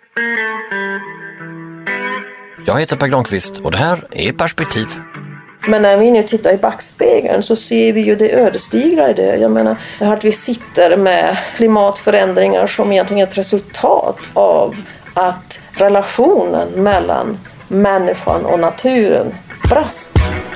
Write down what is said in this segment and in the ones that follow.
Jag heter Per Granqvist och det här är Perspektiv. Men när vi nu tittar i backspegeln så ser vi ju det ödesdigra i det. Jag menar att vi sitter med klimatförändringar som egentligen är ett resultat av att relationen mellan människan och naturen brast.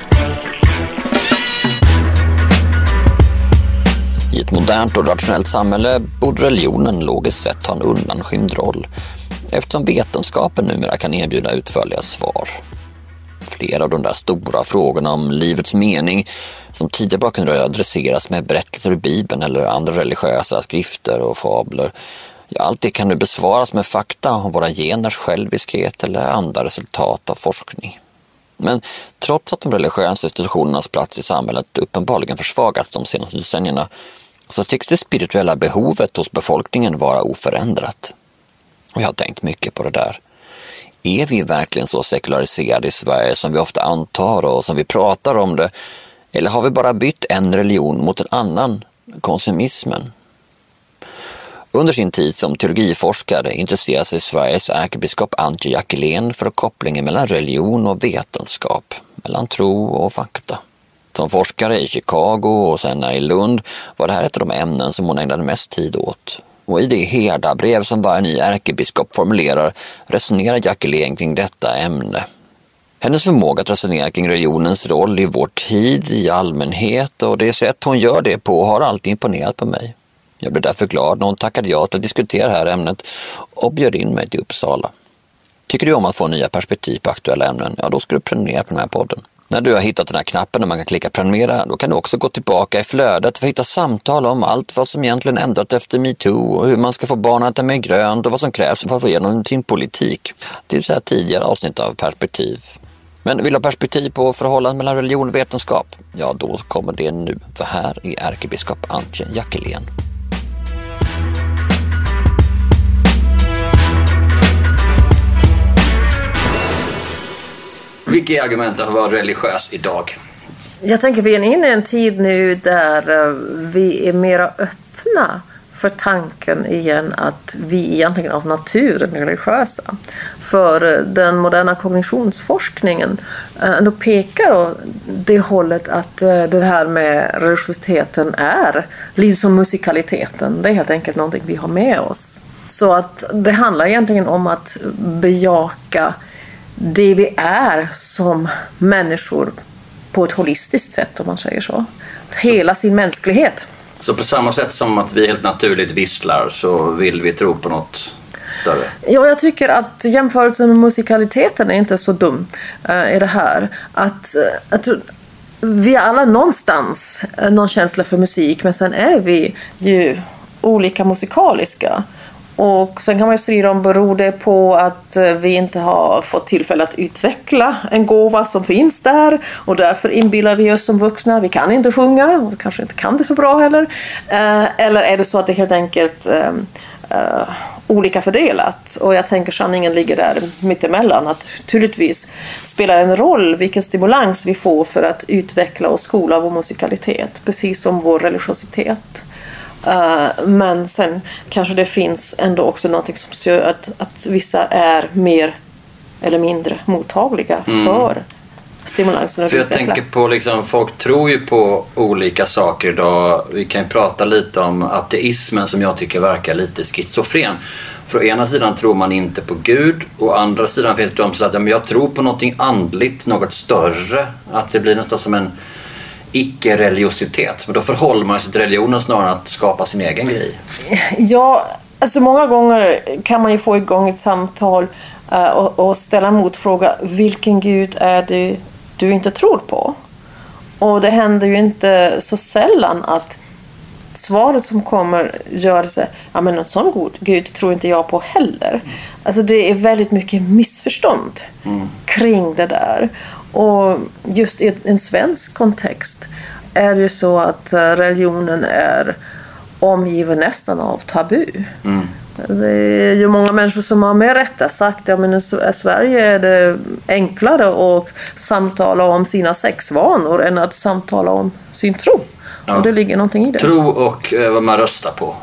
I ett modernt och rationellt samhälle borde religionen logiskt sett ha en undanskymd roll, eftersom vetenskapen numera kan erbjuda utförliga svar. Flera av de där stora frågorna om livets mening som tidigare bara kunde adresseras med berättelser i Bibeln eller andra religiösa skrifter och fabler. Ja, allt det kan nu besvaras med fakta om våra geners själviskhet eller andra resultat av forskning. Men trots att de religiösa institutionernas plats i samhället uppenbarligen försvagats de senaste decennierna så tycks det spirituella behovet hos befolkningen vara oförändrat. Och jag har tänkt mycket på det där. Är vi verkligen så sekulariserade i Sverige som vi ofta antar och som vi pratar om det? Eller har vi bara bytt en religion mot en annan, konsumismen? Under sin tid som teologiforskare intresserade sig Sveriges ärkebiskop Antje Jackelén för kopplingen mellan religion och vetenskap, mellan tro och fakta. Som forskare i Chicago och sen i Lund var det här ett av de ämnen som hon ägnade mest tid åt. Och i det herdabrev som varje ny ärkebiskop formulerar resonerar Jackelén kring detta ämne. Hennes förmåga att resonera kring religionens roll i vår tid i allmänhet och det sätt hon gör det på har alltid imponerat på mig. Jag blev därför glad när hon tackade ja till att diskutera det här ämnet och bjöd in mig till Uppsala. Tycker du om att få nya perspektiv på aktuella ämnen? Ja, då ska du prenumerera på den här podden. När du har hittat den här knappen där man kan klicka prenumerera, då kan du också gå tillbaka i flödet för att hitta samtal om allt vad som egentligen ändrat efter MeToo och hur man ska få barnen att äta mer grönt och vad som krävs för att få igenom sin politik. Det är så här tidigare avsnitt av Perspektiv. Men vill du ha perspektiv på förhållandet mellan religion och vetenskap? Ja, då kommer det nu, för här är ärkebiskop Antje Jackelén. Vilka är argumenten för att vara religiös idag? Jag tänker vi är inne i en tid nu där vi är mera öppna för tanken igen att vi egentligen av naturen är religiösa. För den moderna kognitionsforskningen då pekar åt det hållet att det här med religiositeten är lite som musikaliteten. Det är helt enkelt någonting vi har med oss. Så att det handlar egentligen om att bejaka det vi är som människor på ett holistiskt sätt, om man säger så. Hela sin mänsklighet. Så på samma sätt som att vi helt naturligt visslar så vill vi tro på något större? Ja, jag tycker att jämförelsen med musikaliteten är inte så dum i det här. Att vi alla någonstans någon känsla för musik, men sen är vi ju olika musikaliska. Och sen kan man ju strida om beror det på att vi inte har fått tillfälle att utveckla en gåva som finns där och därför inbillar vi oss som vuxna, vi kan inte sjunga och vi kanske inte kan det så bra heller. Eller är det så att det helt enkelt olika fördelat? Och jag tänker sanningen ligger där mittemellan, att naturligtvis spelar en roll vilken stimulans vi får för att utveckla och skola vår musikalitet, precis som vår religiositet. Men sen kanske det finns ändå också något som gör att vissa är mer eller mindre mottagliga för stimulansen att för jag utveckla. tänker på liksom, folk tror ju på olika saker idag. Vi kan ju prata lite om ateismen som jag tycker verkar lite schizofren. För å ena sidan tror man inte på Gud och å andra sidan finns det de som säger att jag tror på någonting andligt, något större. Att det blir nästan som en icke-religiositet. Men då förhåller man sig till religionen snarare än att skapa sin egen grej. Ja, alltså många gånger kan man ju få igång ett samtal och ställa en motfråga. Vilken Gud är det du inte tror på? Och det händer ju inte så sällan att svaret som kommer gör sig, ja men en sån god Gud tror inte jag på heller. Alltså det är väldigt mycket missförstånd kring det där. Och just i en svensk kontext är det ju så att religionen är omgiven nästan av tabu. Det är ju många människor som har med rätta sagt att i Sverige är det enklare att samtala om sina sexvanor än att samtala om sin tro. Ja. Och det ligger någonting i det. Tro och vad man röstar på.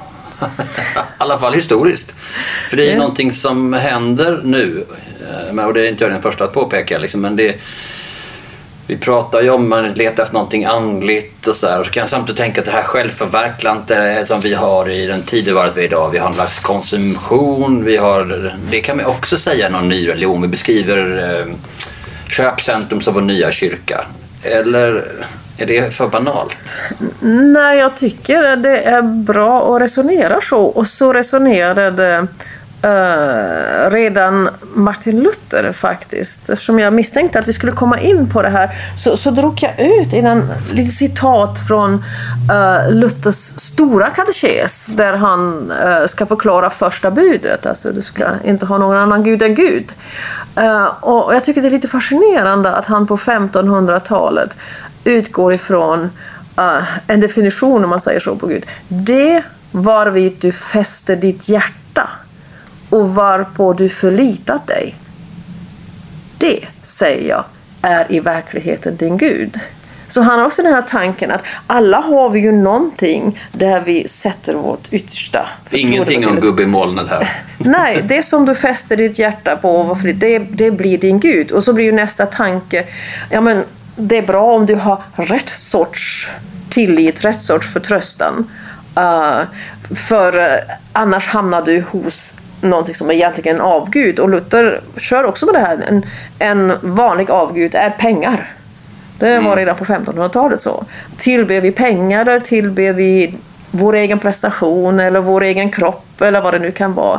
I alla fall historiskt. För det är någonting som händer nu. Och det är inte jag den första att påpeka. Liksom, men vi pratar ju om man letar efter någonting andligt och så här. Och så kan jag samtidigt tänka att det här självförverklandet som vi har i den tidevarvet vi är idag. Vi har en slags konsumtion. Det kan man också säga någon ny religion. Vi beskriver köpcentrum som vår nya kyrka. Eller är det för banalt? Nej, jag tycker det är bra att resonera så. Och så resonerade redan Martin Luther faktiskt. Eftersom jag misstänkte att vi skulle komma in på det här så drog jag ut lite citat från Luthers stora katekes där han ska förklara första budet. Alltså du ska inte ha någon annan gud än Gud. Och jag tycker det är lite fascinerande att han på 1500-talet utgår ifrån en definition, om man säger så, på Gud. Det varvid du fäster ditt hjärta och varpå du förlitat dig. Det, säger jag, är i verkligheten din Gud. Så han har också den här tanken att alla har vi ju någonting där vi sätter vårt yttersta. Ingenting om gubbe i molnet här. Nej, det som du fäster ditt hjärta på, det blir din Gud. Och så blir ju nästa tanke, ja men det är bra om du har rätt sorts tillit, rätt sorts förtröstan. För annars hamnar du hos någonting som är egentligen en avgud. Och Luther kör också med det här. En vanlig avgud är pengar. Det var redan på 1500-talet så. Tillber vi pengar eller tillber vi vår egen prestation eller vår egen kropp eller vad det nu kan vara.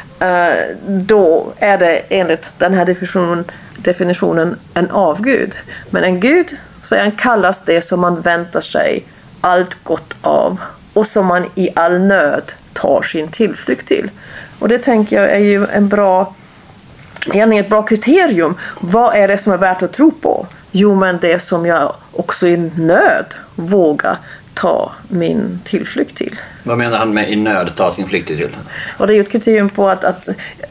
Då är det enligt den här definitionen en avgud. Men en gud, så han kallas det som man väntar sig allt gott av och som man i all nöd tar sin tillflykt till. Och det tänker jag är ju ett bra kriterium. Vad är det som är värt att tro på? Jo, men det som jag också i nöd vågar ta min tillflykt till. Vad menar han med i nöd ta sin flykt till? Och det är ju ett kriterium på att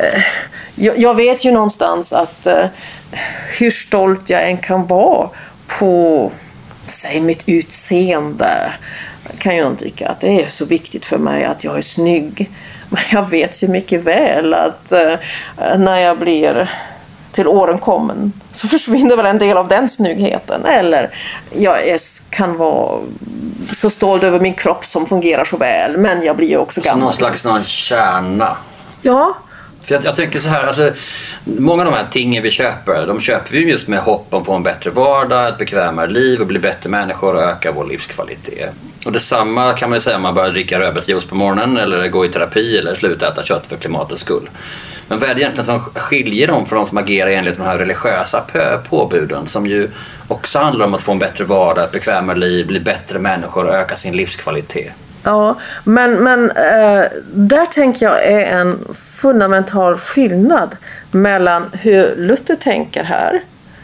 jag vet ju någonstans att hur stolt jag än kan vara på säg mitt utseende, kan ju någon tycka att det är så viktigt för mig att jag är snygg. Men jag vet ju mycket väl att när jag blir till åren kommen så försvinner väl en del av den snyggheten. Eller jag kan vara så stolt över min kropp som fungerar så väl, men jag blir ju också gammal. Så någon kärna. Ja. För jag tänker så här, alltså, många av de här tingen vi köper, de köper vi just med hopp om att få en bättre vardag, ett bekvämare liv och bli bättre människor och öka vår livskvalitet. Och detsamma kan man ju säga om man börjar dricka rödbetsjuice på morgonen eller gå i terapi eller sluta äta kött för klimatets skull. Men vad är det egentligen som skiljer dem från de som agerar enligt de här religiösa påbuden som ju också handlar om att få en bättre vardag, ett bekvämare liv, bli bättre människor och öka sin livskvalitet? Ja, men där tänker jag är en fundamental skillnad mellan hur Luther tänker här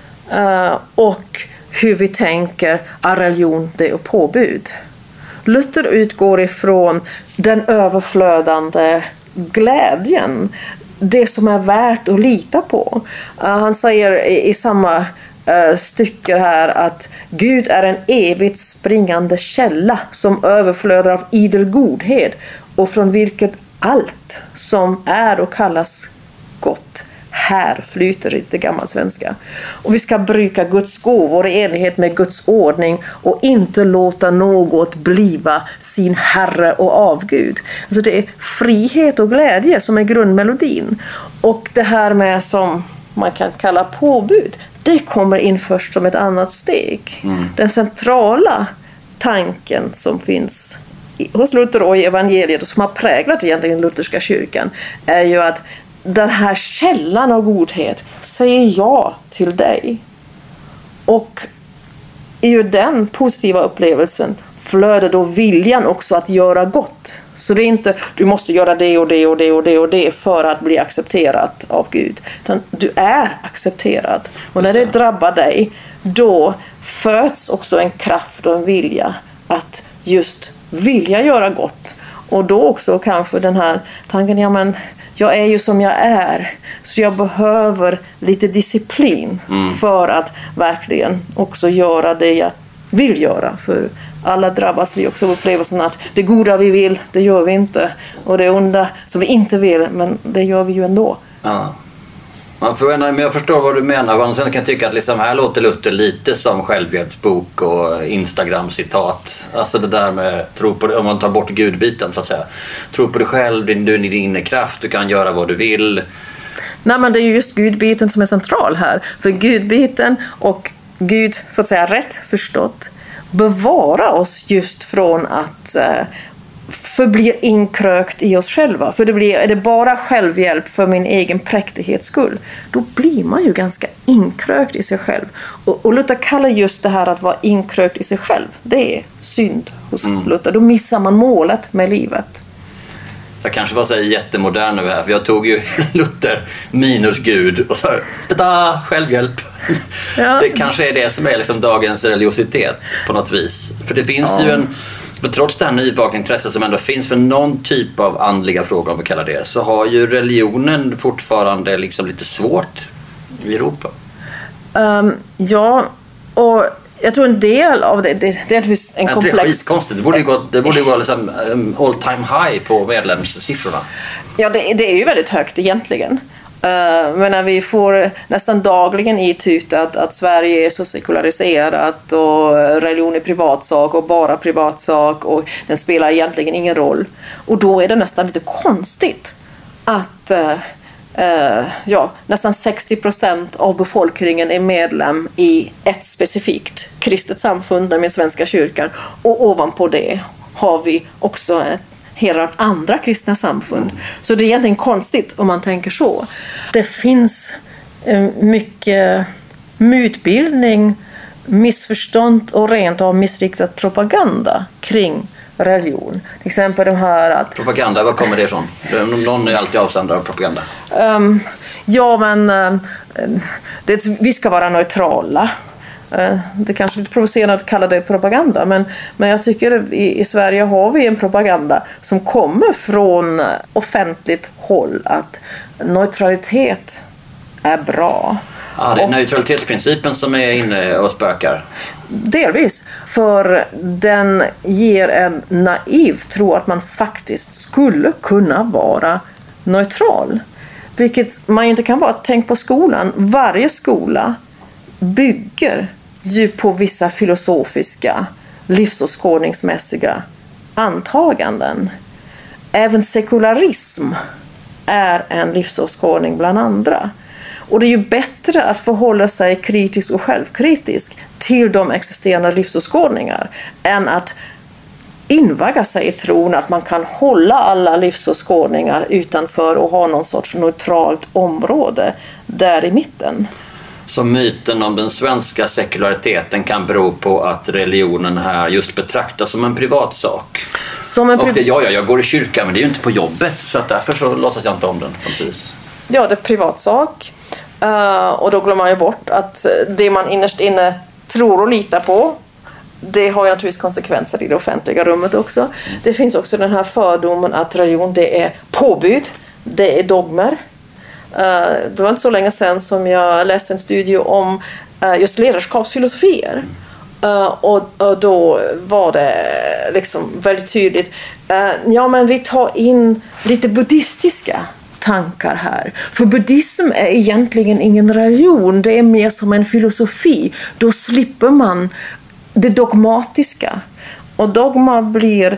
och hur vi tänker att religion det är påbud. Luther utgår ifrån den överflödande glädjen, det som är värt att lita på. Han säger i samma stycke här att Gud är en evigt springande källa som överflödar av idel godhet och från vilket allt som är och kallas gott här flyter i det gammalsvenska. Och vi ska bruka Guds gåvor i enlighet med Guds ordning och inte låta något bliva sin herre och avgud. Alltså det är frihet och glädje som är grundmelodin. Och det här med som man kan kalla påbud, det kommer in först som ett annat steg. Den centrala tanken som finns hos Luther och i evangeliet och som har präglat egentligen lutherska kyrkan är ju att den här källan av godhet säger ja till dig. Och i den positiva upplevelsen flödar då viljan också att göra gott. Så det är inte, du måste göra det och det och det och det och det för att bli accepterad av Gud. Utan du är accepterad. Och när det drabbar dig, då föds också en kraft och en vilja att just vilja göra gott. Och då också kanske den här tanken, ja men jag är ju som jag är, så jag behöver lite disciplin för att verkligen också göra det jag vill göra. För alla drabbas vi också av upplevelsen att det goda vi vill, det gör vi inte. Och det onda som vi inte vill, men det gör vi ju ändå. Ja. Men jag förstår vad du menar. Man kan jag tycka att liksom här låter Luther lite som självhjälpsbok och Instagram-citat. Alltså det där med tro på det, om man tar bort gudbiten så att säga. Tro på dig själv, du är din inre kraft, du kan göra vad du vill. Nej, men det är ju just gudbiten som är central här. För gudbiten och Gud, så att säga rätt förstått, bevara oss just från att förblir inkrökt i oss själva. För är det bara självhjälp för min egen präktighets skull, då blir man ju ganska inkrökt i sig själv. Och Luther kallar just det här att vara inkrökt i sig själv, det är synd hos Luther. Då missar man målet med livet. Jag kanske var så jättemodern nu här, för jag tog ju Luther minus Gud och så här, tada, självhjälp. Ja. Det kanske är det som är liksom dagens religiositet på något vis. För det finns ju för trots det här nyvakna intresset som ändå finns för någon typ av andliga frågor, om vi kallar det, så har ju religionen fortfarande liksom lite svårt i Europa. Ja, och jag tror en del av det är en komplex... Det är skitkonstigt. Det borde gå liksom all time high på medlemssiffrorna. Ja, det är ju väldigt högt egentligen. Men när vi får nästan dagligen itutat att Sverige är så sekulariserat och religion är privatsak och bara privatsak och den spelar egentligen ingen roll. Och då är det nästan lite konstigt att nästan 60% av befolkningen är medlem i ett specifikt kristet samfund, nämligen Svenska kyrkan. Och ovanpå det har vi också hela andra kristna samfund. Så det är egentligen konstigt om man tänker så. Det finns mycket mytbildning, missförstånd och rent av missriktad propaganda kring religion. Till exempel de här att... Propaganda, var kommer det ifrån? Någon är alltid avsändare av propaganda. Vi ska vara neutrala. Det kanske är lite provocerande att kalla det propaganda, men jag tycker i Sverige har vi en propaganda som kommer från offentligt håll att neutralitet är bra. Ja, det är neutralitetsprincipen som är inne och spökar. Delvis, för den ger en naiv tro att man faktiskt skulle kunna vara neutral. Vilket man inte kan vara. Tänk på skolan. Varje skola bygger ju på vissa filosofiska, livsåskådningsmässiga antaganden. Även sekularism är en livsåskådning bland andra. Och det är ju bättre att förhålla sig kritisk och självkritisk till de existerande livsåskådningar än att invagga sig i tron att man kan hålla alla livsåskådningar utanför och ha någon sorts neutralt område där i mitten. Så myten om den svenska sekulariteten kan bero på att religionen här just betraktas som en privatsak. Jag går i kyrkan, men det är ju inte på jobbet, så att därför så låtsas jag inte om den. Precis. Ja, det är privatsak. Och då glömmer man ju bort att det man innerst inne tror och litar på, det har ju naturligtvis konsekvenser i det offentliga rummet också. Det finns också den här fördomen att religion, det är påbud, det är dogmer. Det var inte så länge sedan som jag läste en studie om just ledarskapsfilosofier. Och då var det liksom väldigt tydligt. Men vi tar in lite buddhistiska tankar här. För buddhism är egentligen ingen religion. Det är mer som en filosofi. Då slipper man det dogmatiska. Och dogma blir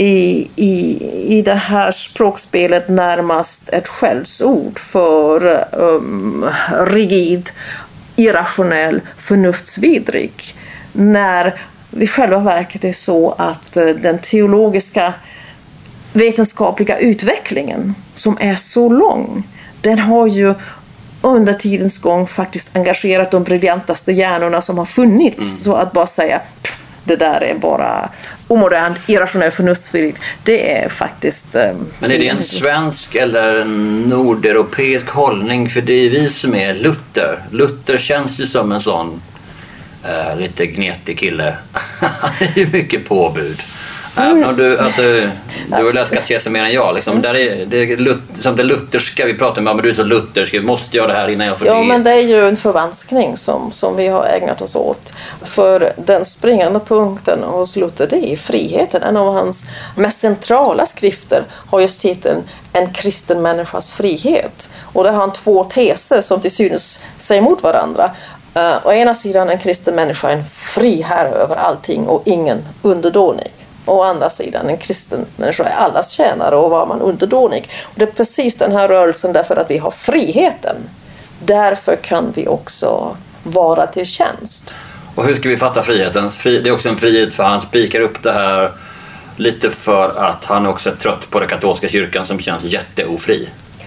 i det här språkspelet närmast ett skällsord för rigid, irrationell, förnuftsvidrig. När i själva verket är så att den teologiska vetenskapliga utvecklingen som är så lång, den har ju under tidens gång faktiskt engagerat de briljantaste hjärnorna som har funnits. Så att bara säga det där är bara omodernt, irrationellt, förnuftsvidrigt, det är faktiskt... Men är det en svensk eller en nordeuropeisk hållning? För det är vi som är Luther. Luther känns ju som en sån lite gnetig kille. Han är ju mycket påbud. Även om du har läst katekesen mer än jag. Liksom. Där är som det lutherska vi pratar om, men du är så luthersk, vi måste göra det här innan jag får det. Men det är ju en förvanskning som vi har ägnat oss åt. För den springande punkten hos Luther, det är friheten. En av hans mest centrala skrifter har just titeln En kristen människas frihet. Och där har han två teser som till synes säger emot varandra. Å ena sidan en kristen människa är en fri herre över allting och ingen underdånig. Å andra sidan en kristen människa är allas tjänare och var man underdånig. Och det är precis den här rörelsen därför att vi har friheten. Därför kan vi också vara till tjänst. Och hur ska vi fatta friheten? Det är också en frihet för han spikar upp det här lite för att han också är trött på den katolska kyrkan som känns jätteofri.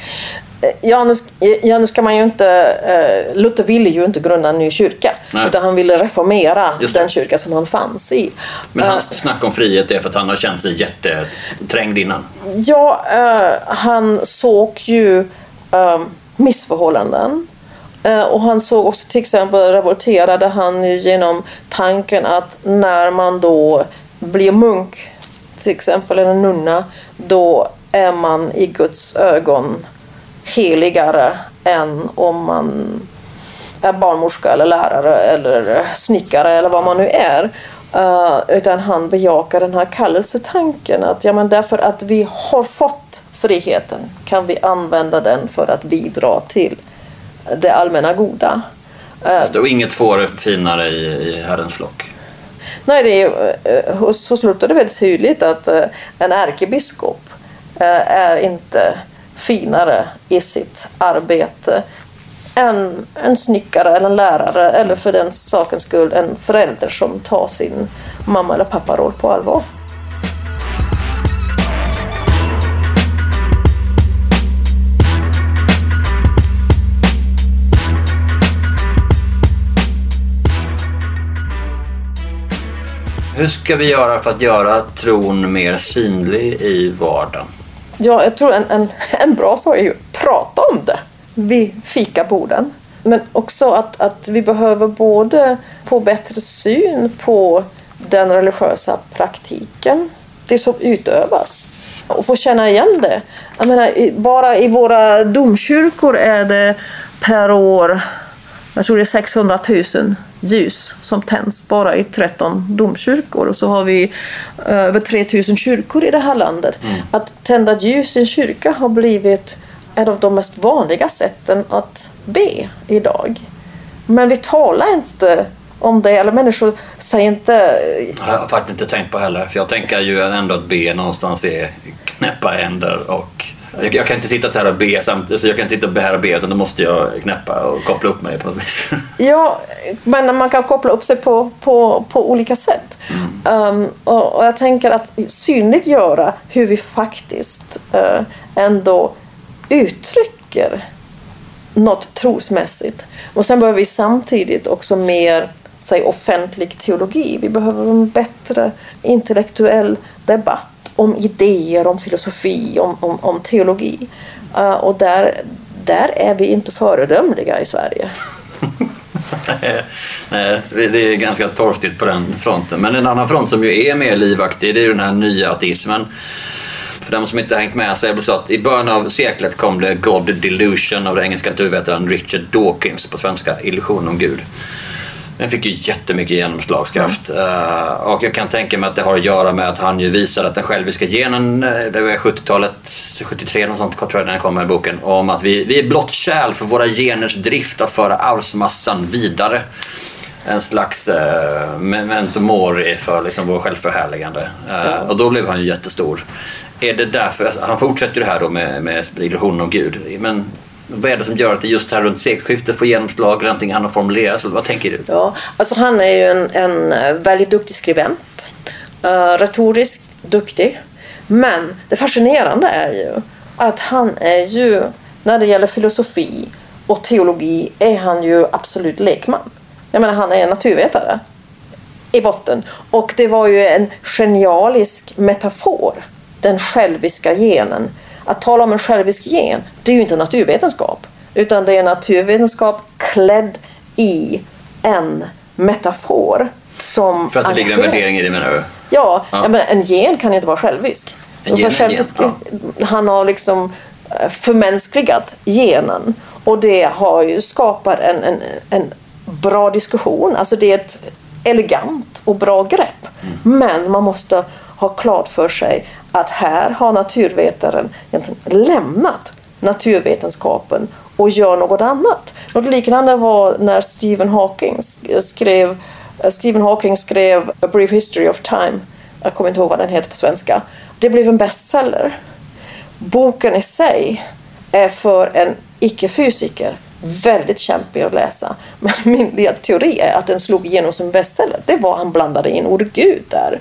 Nu ska man ju inte... Luther ville ju inte grunda en ny kyrka. Nej. Utan han ville reformera den kyrka som han fanns i. Men hans snack om frihet är för att han har känt sig jätteträngd innan. Ja, han såg ju missförhållanden. Och han såg också till exempel revolterade han ju genom tanken att när man då blir munk till exempel eller nunna, då är man i Guds ögon heligare än om man är barnmorska eller lärare eller snickare eller vad man nu är. Utan han bejakar den här kallelsetanken att därför att vi har fått friheten kan vi använda den för att bidra till det allmänna goda. Och inget får finare i Herrens flock. Nej, det är, hos Luther är det väldigt tydligt att en ärkebiskop är inte finare i sitt arbete än en snickare eller en lärare eller för den sakens skull en förälder som tar sin mamma eller pappa roll på allvar. Hur ska vi göra för att göra tron mer synlig i vardagen? Ja, jag tror en bra sak är ju att prata om det vid fikaborden. Men också att vi behöver både få bättre syn på den religiösa praktiken, det som utövas, och få känna igen det. Jag menar, bara i våra domkyrkor är det per år, jag tror det är 600 000 ljus som tänds bara i 13 domkyrkor. Och så har vi över 3000 kyrkor i det här landet. Att tända ljus i en kyrka har blivit ett av de mest vanliga sätten att be idag. Men vi talar inte om det, eller människor säger inte... Jag har faktiskt inte tänkt på heller, för jag tänker ju ändå att be någonstans är knäppa händer och... Jag kan inte sitta här och be samtidigt, så jag kan inte sitta här och be, utan då måste jag knäppa och koppla upp mig på något vis. Ja, men man kan koppla upp sig på olika sätt. Och jag tänker att synliggöra hur vi faktiskt ändå uttrycker något trosmässigt. Och sen behöver vi samtidigt också mer offentlig teologi. Vi behöver en bättre intellektuell debatt om idéer, om filosofi, om teologi. Och där är vi inte föredömliga i Sverige. Nej, det är ganska torftigt på den fronten. Men en annan front som ju är mer livaktig, det är ju den här nya ateismen. För de som inte har hängt med så är det så att i början av seklet kom det God Delusion av den engelska naturvetaren Richard Dawkins, på svenska Illusion om Gud. Den fick ju jättemycket genomslagskraft. Och jag kan tänka mig att det har att göra med att han ju visar att den själviska genen, det var 70-talet, 73 och sånt, tror jag den kommer i boken, om att vi är blott kärl för våra geners drift att föra arvsmassan vidare. En slags memento mori för liksom vår självförhärligande. Och då blev han ju jättestor. Är det därför, han fortsätter det här då med illusionen om Gud, men vad är det som gör att det just här runt sekelskiftet får genomslag eller någonting annat formuleras? Vad tänker du? Ja, alltså han är ju en väldigt duktig skribent. Retoriskt duktig. Men det fascinerande är ju att han är ju, när det gäller filosofi och teologi, är han ju absolut lekman. Jag menar, han är en naturvetare i botten. Och det var ju en genialisk metafor, den själviska genen. Att tala om en självisk gen, det är ju inte naturvetenskap, utan det är naturvetenskap klädd i en metafor som... För att det ligger en värdering i det, menar du? Ja. Men en gen kan inte vara självisk. Han har liksom förmänskligat genen. Och det har ju skapat en bra diskussion. Alltså det är ett elegant och bra grepp. Men man måste ha klart för sig att här har naturvetaren egentligen lämnat naturvetenskapen och gör något annat. Något liknande var när Stephen Hawking skrev A Brief History of Time. Jag kommer inte ihåg vad den heter på svenska. Det blev en bestseller. Boken i sig är för en icke-fysiker väldigt kämpig att läsa. Men min teori är att den slog igenom som bestseller. Det var han blandade in ordet Gud där.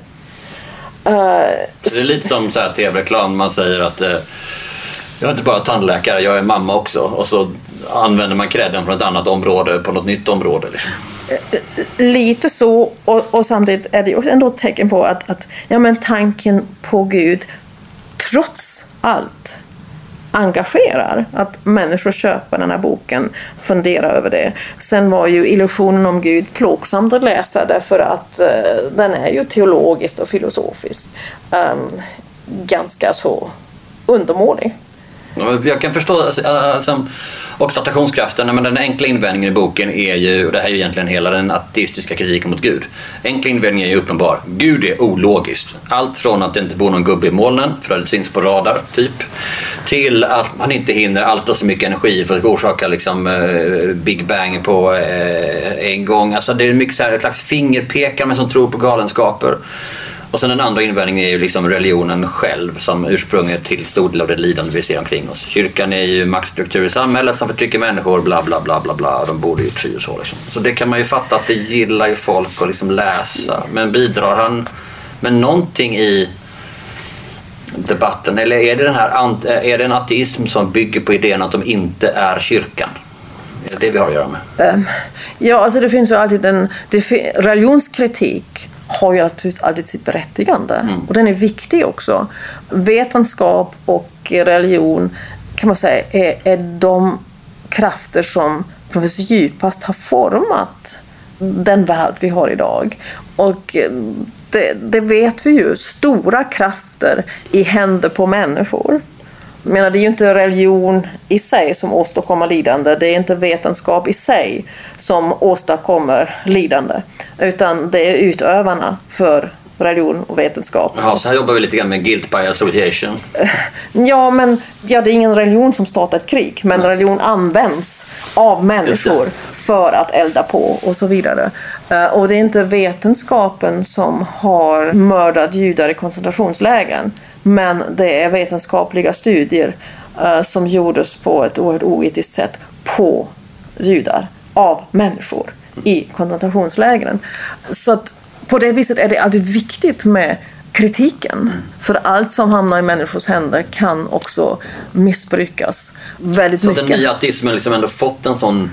Så det är lite som så här tv-reklam. Man säger att jag är inte bara tandläkare, jag är mamma också. Och så använder man credden från ett annat område på något nytt område. Liksom. Lite så, och samtidigt är det ju ändå ett tecken på att tanken på Gud trots allt engagerar, att människor köper den här boken, funderar över det. Sen var ju illusionen om Gud plågsamt att läsa därför att den är ju teologiskt och filosofiskt ganska så undermålig. Jag kan förstå också attraktionskraften, men den enkla invändningen i boken är ju, och det här är ju egentligen hela den ateistiska kritiken mot Gud. Enkla invändningen är ju uppenbar. Gud är ologiskt. Allt från att det inte bor någon gubbe i molnen för att det syns på radar typ, till att man inte hinner allt så mycket energi för att orsaka liksom Big Bang på en gång. Alltså det är mycket så här, ett slags fingerpekare som tror på galenskaper. Och sen den andra invändningen är ju liksom religionen själv som ursprunget till stor del av det lidande vi ser omkring oss. Kyrkan är ju maktstruktur i samhället som förtrycker människor, bla bla bla bla bla. De borde ju tro så liksom. Så det kan man ju fatta att det gillar ju folk att liksom läsa. Men bidrar han med någonting i debatten? Eller är det en ateism som bygger på idén att de inte är kyrkan? Är det vi har att göra med? Ja, alltså det finns ju alltid religionskritik har ju alltid sitt berättigande. Och den är viktig också. Vetenskap och religion kan man säga är de krafter som på något vis djupast har format den värld vi har idag. Och det vet vi ju. Stora krafter i händer på människor. Jag menar, det är ju inte religion i sig som åstadkommer lidande. Det är inte vetenskap i sig som åstadkommer lidande. Utan det är utövarna för religion och vetenskap. Ja, så här jobbar vi lite grann med guilt by association. Det är ingen religion som startar ett krig. Men religion används av människor för att elda på och så vidare. Och det är inte vetenskapen som har mördat judar i koncentrationslägren. Men det är vetenskapliga studier som gjordes på ett oerhört oetiskt sätt på judar av människor i koncentrationslägren. Så att på det viset är det alltid viktigt med kritiken. För allt som hamnar i människors händer kan också missbrukas väldigt mycket. Så den nya ateismen liksom ändå fått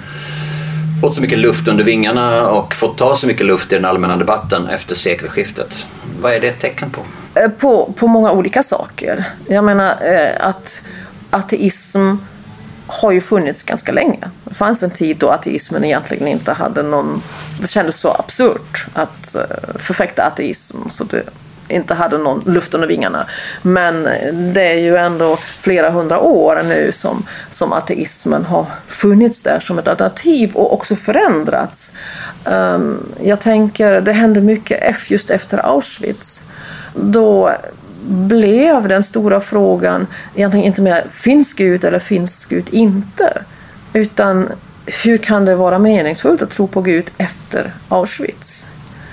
så mycket luft under vingarna och fått ta så mycket luft i den allmänna debatten efter sekelskiftet. Vad är det ett tecken på? På många olika saker. Jag menar att ateism har ju funnits ganska länge. Det fanns en tid då ateismen egentligen inte hade någon... Det kändes så absurt att förfäkta ateism så det inte hade någon luft under vingarna. Men det är ju ändå flera hundra år nu som ateismen har funnits där som ett alternativ och också förändrats. Jag tänker, det hände mycket just efter Auschwitz. Då blev den stora frågan egentligen inte mer finns Gud eller finns Gud inte, utan hur kan det vara meningsfullt att tro på Gud efter Auschwitz?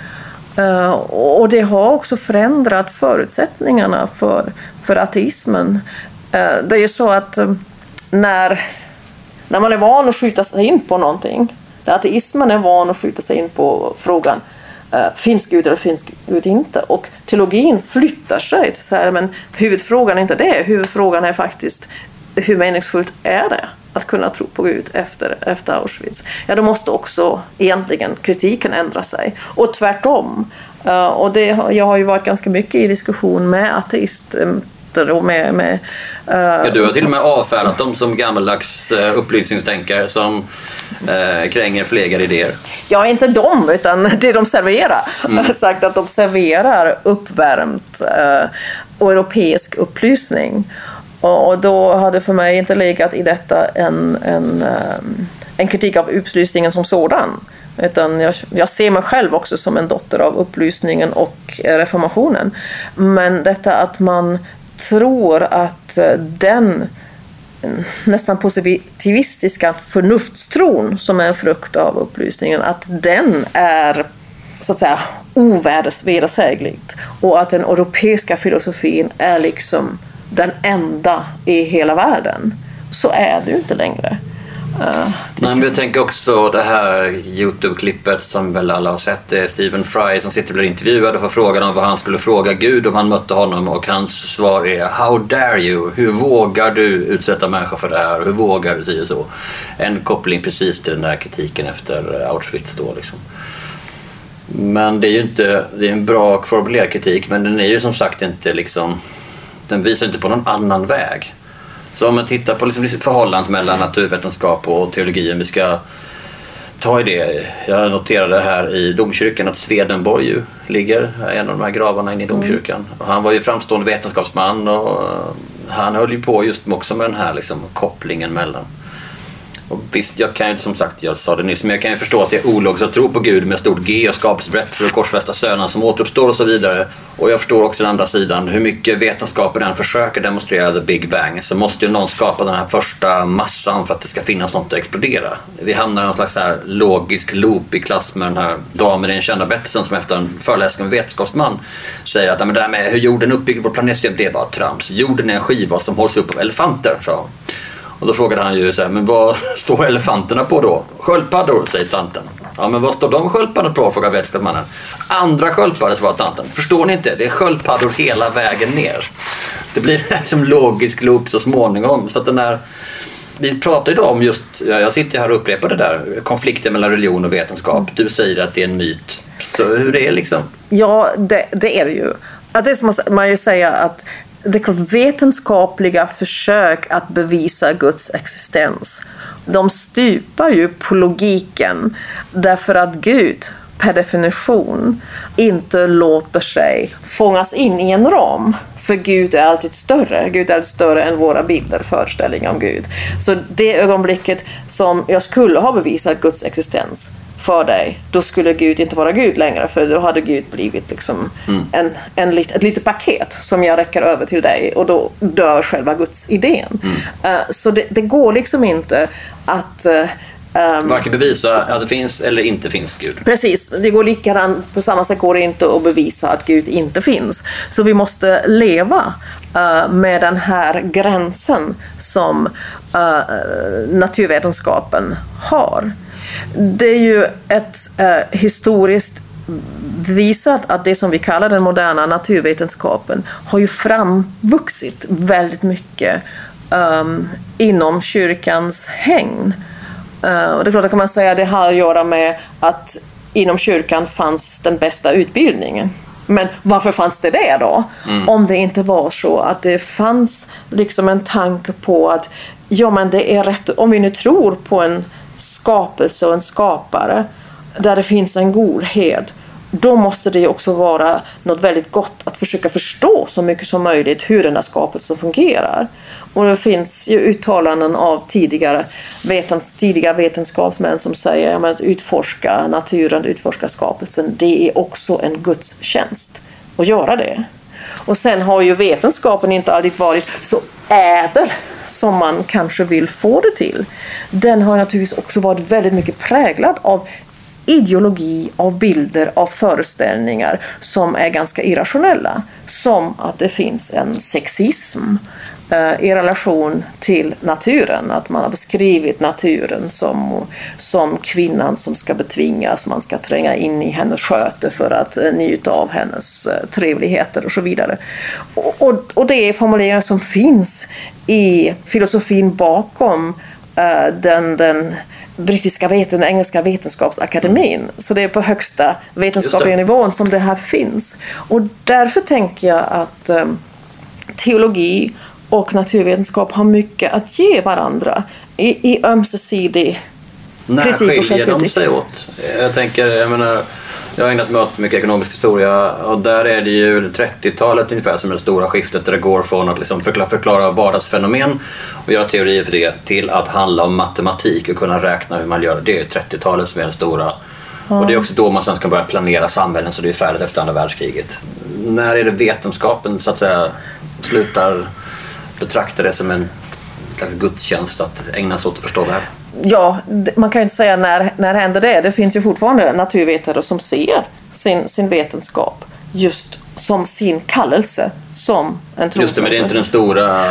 Och det har också förändrat förutsättningarna för ateismen. Det är ju så att när man är van att skjuta sig in på någonting, där ateismen är van att skjuta sig in på frågan finns Gud eller finns Gud inte, och teologin flyttar sig till så här, men huvudfrågan är inte det. Huvudfrågan är faktiskt hur meningsfullt är det att kunna tro på Gud efter Auschwitz. Ja, då måste också egentligen kritiken ändra sig. Och tvärtom. Och jag har ju varit ganska mycket i diskussion med ateister och med du har till och med avfärdat dem som gammaldags upplysningstänkare som kränger förlegade idéer. Ja, inte de, utan det de serverar. Jag har sagt att de serverar uppvärmt europeisk upplysning. Och då hade för mig inte legat i detta en kritik av upplysningen som sådan. Utan jag ser mig själv också som en dotter av upplysningen och reformationen. Men detta att man tror att den nästan positivistiska förnuftstron som är en frukt av upplysningen, att den är så att säga ovedersägligt, och att den europeiska filosofin är liksom den enda i hela världen, så är det ju inte längre. Nej, men jag tänker också det här YouTube-klippet som väl alla har sett, det är Stephen Fry som sitter och blir intervjuad och får frågan om vad han skulle fråga Gud om han mötte honom, och hans svar är "How dare you? Hur vågar du utsätta människor för det här? Hur vågar du säga så?" En koppling precis till den där kritiken efter Auschwitz då liksom. Men det är ju inte, det är en bra formulerad kritik, men den är ju som sagt inte liksom, den visar inte på någon annan väg. Så om man tittar på liksom förhållandet mellan naturvetenskap och teologi, vi ska ta i det. Jag noterade här i domkyrkan att Swedenborg ju ligger en av de här gravarna inne i domkyrkan. Och han var ju framstående vetenskapsman, och han höll ju på just också med den här liksom kopplingen mellan. Och visst, jag kan ju som sagt, jag sa det nyss, men jag kan ju förstå att det är ologiskt att tro på Gud med stort G och skapelseberättelse och korsfästa sönen som återuppstår och så vidare. Och jag förstår också den andra sidan, hur mycket vetenskapen än försöker demonstrera the Big Bang, så måste ju någon skapa den här första massan för att det ska finnas något att explodera. Vi hamnar i någon slags här logisk loop i klass med den här damen i den kända berättelsen som efter en föreläsning med vetenskapsman säger att det där med hur jorden är uppbyggd på planetsystem, det är bara trams. Jorden är en skiva som hålls upp av elefanter, så. Och då frågade han ju så här, men vad står elefanterna på då? Sköldpaddor, säger tanten. Ja, men vad står de sköldpaddor på, frågar vetenskapsmannen. Andra sköldpaddor, svarar tanten. Förstår ni inte? Det är sköldpaddor hela vägen ner. Det blir liksom logisk loop så småningom. Så att den här, vi pratar idag om just, jag sitter här och upprepar det där, konflikten mellan religion och vetenskap. Du säger att det är en myt. Så hur är det liksom? Ja, det är det ju. Att det måste man ju säga att det är klart, vetenskapliga försök att bevisa Guds existens, de stupar ju på logiken, därför att Gud per definition inte låter sig fångas in i en ram, för Gud är alltid större. Gud är alltid större än våra bilder, föreställningar om Gud. Så det ögonblicket som jag skulle ha bevisat Guds existens för dig, då skulle Gud inte vara Gud längre, för då hade Gud blivit liksom ett litet paket som jag räcker över till dig, och då dör själva Guds idén. Så det går liksom inte att varken bevisa att det finns eller inte finns Gud. Precis, det går likadant, på samma sätt går det inte att bevisa att Gud inte finns. Så vi måste leva med den här gränsen som naturvetenskapen har. Det är ju ett historiskt visat att det som vi kallar den moderna naturvetenskapen har ju framvuxit väldigt mycket inom kyrkans hägn. Och det är klart att kan man säga att det har att göra med att inom kyrkan fanns den bästa utbildningen. Men varför fanns det då? Om det inte var så att det fanns liksom en tanke på att ja, men det är rätt, om vi nu tror på en skapelse och en skapare där det finns en godhet, då måste det också vara något väldigt gott att försöka förstå så mycket som möjligt hur den här skapelsen fungerar. Och det finns ju uttalanden av tidiga vetenskapsmän som säger att utforska naturen, utforska skapelsen, det är också en Guds tjänst att göra det. Och sen har ju vetenskapen inte alltid varit så ädel som man kanske vill få det till. Den har naturligtvis också varit väldigt mycket präglad av ideologi, av bilder, av föreställningar som är ganska irrationella. Som att det finns en sexism i relation till naturen. Att man har beskrivit naturen som kvinnan som ska betvingas. Man ska tränga in i hennes sköte för att njuta av hennes trevligheter och så vidare. Och det är formuleringar som finns i filosofin bakom den brittiska den engelska vetenskapsakademin. Så det är på högsta vetenskapliga nivån som det här finns. Och därför tänker jag att teologi och naturvetenskap har mycket att ge varandra i ömsesidig När kritik och skiljer de självkritik. sig åt? Jag har ägnat mig åt mycket ekonomisk historia och där är det ju 30-talet ungefär som det stora skiftet där det går från att liksom förklara vardagsfenomen och göra teorier för det till att handla om matematik och kunna räkna hur man gör det. Det är 30-talet som är den stora. Och det är också då man sen ska börja planera samhällen så det är färdigt efter andra världskriget. När är det vetenskapen så att säga slutar betrakta det som en slags gudstjänst att ägna sig åt att förstå det här? Ja, man kan ju inte säga när händer det. Det finns ju fortfarande naturvetare som ser sin vetenskap just som sin kallelse som en trosmänniska. Just det, men det är inte den stora...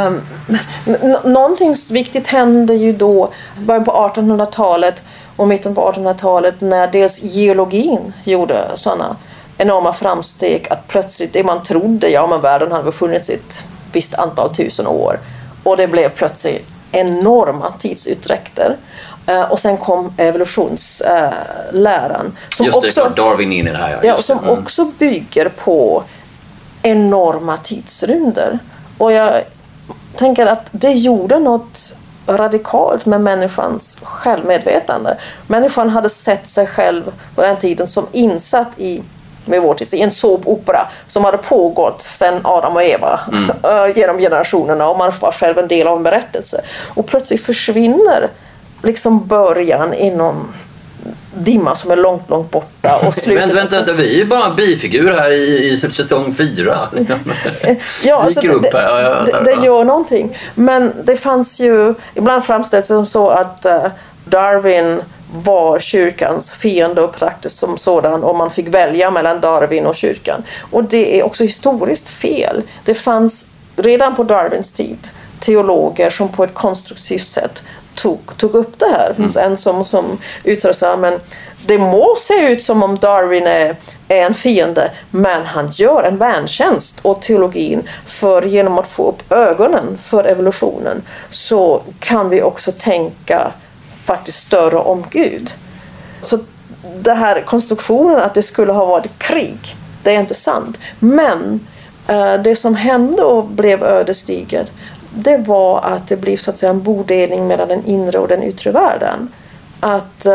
Någonting viktigt hände ju då början på 1800-talet och mitten på 1800-talet när dels geologin gjorde sådana enorma framsteg att plötsligt det man trodde, men världen hade funnits i ett visst antal tusen år och det blev plötsligt enorma tidsutdräkter. Och sen kom evolutionsläran. Som just det, också, Darwin in i det här. Ja, som också bygger på enorma tidsrymder. Och jag tänker att det gjorde något radikalt med människans självmedvetande. Människan hade sett sig själv på den tiden som insatt i en såpopera som hade pågått sedan Adam och Eva genom generationerna och man var själv en del av en berättelse. Och plötsligt försvinner liksom början inom dimma som är långt, långt borta och slutet. Vänta, vi är ju bara en bifigur här i säsong 4. Ja, alltså det gör någonting. Men det fanns ju, ibland framställs det som så att Darwin var kyrkans fiende och betraktades som sådan och man fick välja mellan Darwin och kyrkan. Och det är också historiskt fel. Det fanns redan på Darwins tid teologer som på ett konstruktivt sätt tog upp det här. Det finns en som uttalar sig, men det må se ut som om Darwin är en fiende, men han gör en värntjänst åt teologin för genom att få upp ögonen för evolutionen så kan vi också tänka faktiskt större om Gud. Så det här konstruktionen att det skulle ha varit krig, det är inte sant. Men det som hände och blev ödesdigert, det var att det blev så att säga en bodelning mellan den inre och den yttre världen. Att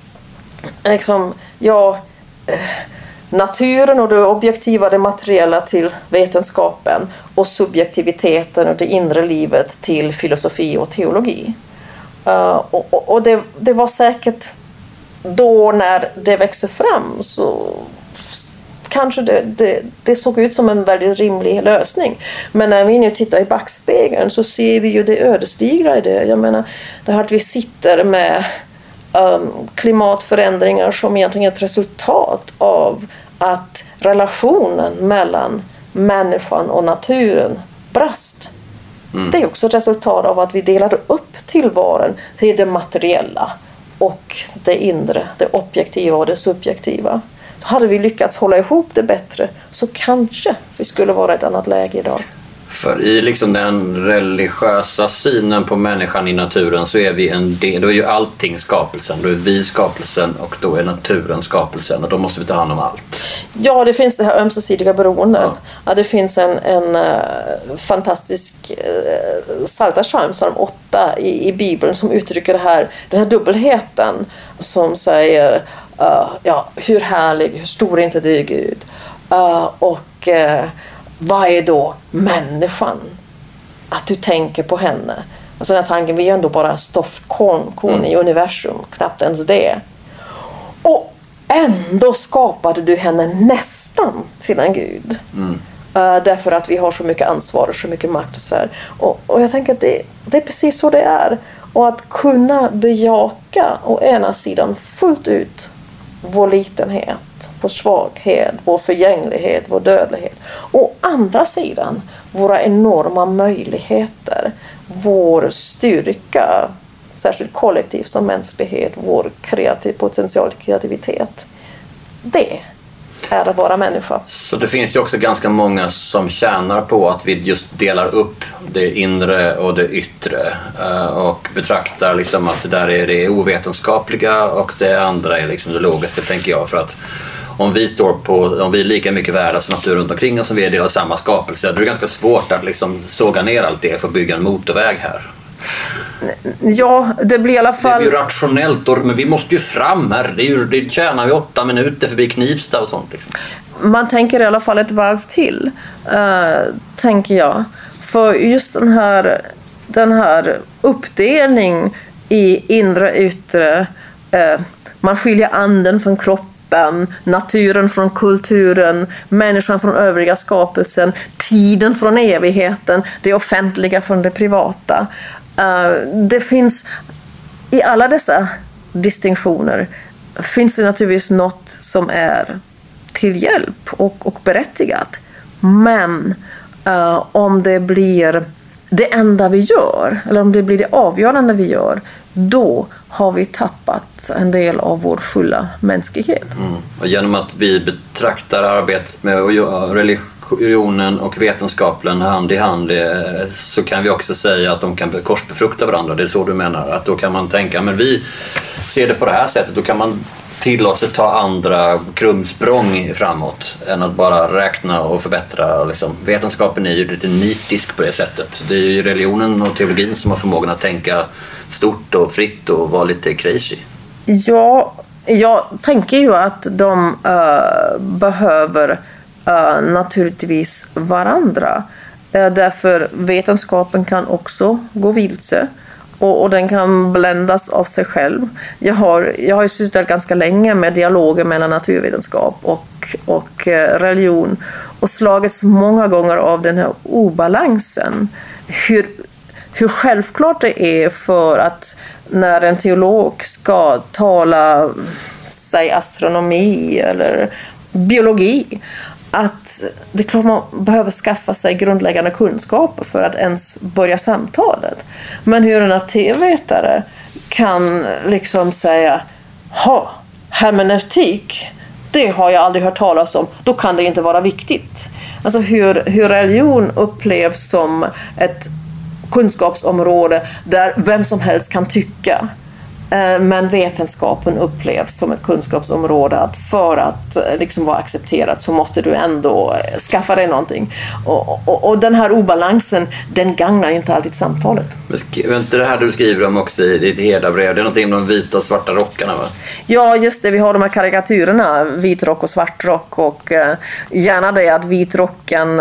naturen och det objektiva, det materiella till vetenskapen och subjektiviteten och det inre livet till filosofi och teologi. Och det var säkert då när det växte fram så kanske det såg ut som en väldigt rimlig lösning. Men när vi nu tittar i backspegeln så ser vi ju det ödesdigra i det. Jag menar, det här att vi sitter med klimatförändringar som egentligen är ett resultat av att relationen mellan människan och naturen brast. Det är också ett resultat av att vi delade upp tillvaron till det materiella och det inre, det objektiva och det subjektiva. Hade vi lyckats hålla ihop det bättre så kanske vi skulle vara i ett annat läge idag. För i liksom den religiösa synen på människan i naturen så är vi en del, då är ju allting skapelsen, då är vi skapelsen och då är naturen skapelsen och då måste vi ta hand om allt. Ja, det finns det här ömsesidiga beroendet. Ja, det finns en fantastisk psaltarpsalm, psalm 8 i Bibeln som uttrycker den här dubbelheten som säger hur härlig, hur stor är inte det Gud? Vad är då människan? Att du tänker på henne. Alltså den här tanken, vi är ändå bara stoftkorn i universum, knappt ens det. Och ändå skapade du henne nästan till en Gud. Därför att vi har så mycket ansvar och så mycket makt och så här. Och jag tänker att det är precis så det är. Och att kunna bejaka å ena sidan fullt ut vår litenhet, vår svaghet, vår förgänglighet, vår dödlighet. Å andra sidan våra enorma möjligheter, vår styrka, särskilt kollektivt som mänsklighet, vår potential till kreativitet. Det är att vara människa. Så det finns ju också ganska många som tjänar på att vi just delar upp det inre och det yttre och betraktar liksom att det där är det ovetenskapliga och det andra är liksom det logiska, tänker jag, för att om vi är lika mycket värda som naturen runt omkring oss, som vi är del av samma skapelse, då är det ganska svårt att liksom såga ner allt det för att bygga en motorväg här. Ja, det blir i alla fall... Det blir rationellt, men vi måste ju fram här. Det tjänar vi 8 minuter förbi Knivsta och sånt. Liksom. Man tänker i alla fall ett varv till, tänker jag. För just den här uppdelning i inre och yttre, man skiljer anden från kroppen, naturen från kulturen, människan från övriga skapelsen, tiden från evigheten, det offentliga från det privata. Det finns i alla dessa distinktioner finns det naturligtvis något som är till hjälp och berättigat. Men om det blir det enda vi gör, eller om det blir det avgörande vi gör, då har vi tappat en del av vår fulla mänsklighet. Och genom att vi betraktar arbetet med religionen och vetenskapen hand i hand, så kan vi också säga att de kan korsbefrukta varandra. Det är så du menar, att då kan man tänka, men vi ser det på det här sättet, då kan man tillåta sig ta andra krumsprång framåt än att bara räkna och förbättra. Liksom. Vetenskapen är ju lite nitisk på det sättet. Det är ju religionen och teologin som har förmågan att tänka stort och fritt och vara lite crazy. Ja, jag tänker ju att de behöver naturligtvis varandra. Därför vetenskapen kan också gå vilse. Och den kan bländas av sig själv. Jag har ju sysslat ganska länge med dialoger mellan naturvetenskap och religion. Och slagits många gånger av den här obalansen. Hur självklart det är för att när en teolog ska tala, säg astronomi eller biologi, att det är klart man behöver skaffa sig grundläggande kunskaper för att ens börja samtalet. Men hur en atevetare kan liksom säga, hermeneutik, det har jag aldrig hört talas om, då kan det inte vara viktigt. Alltså hur religion upplevs som ett kunskapsområde där vem som helst kan tycka. Men vetenskapen upplevs som ett kunskapsområde att för att liksom vara accepterat så måste du ändå skaffa dig någonting. Och den här obalansen, den gagnar ju inte alltid samtalet. Men inte det här du skriver om också i ditt herdabrev, det är någonting om de vita och svarta rockarna, va? Ja, just det. Vi har de här karikatyrerna, vit rock och svart rock, och gärna det att vitrocken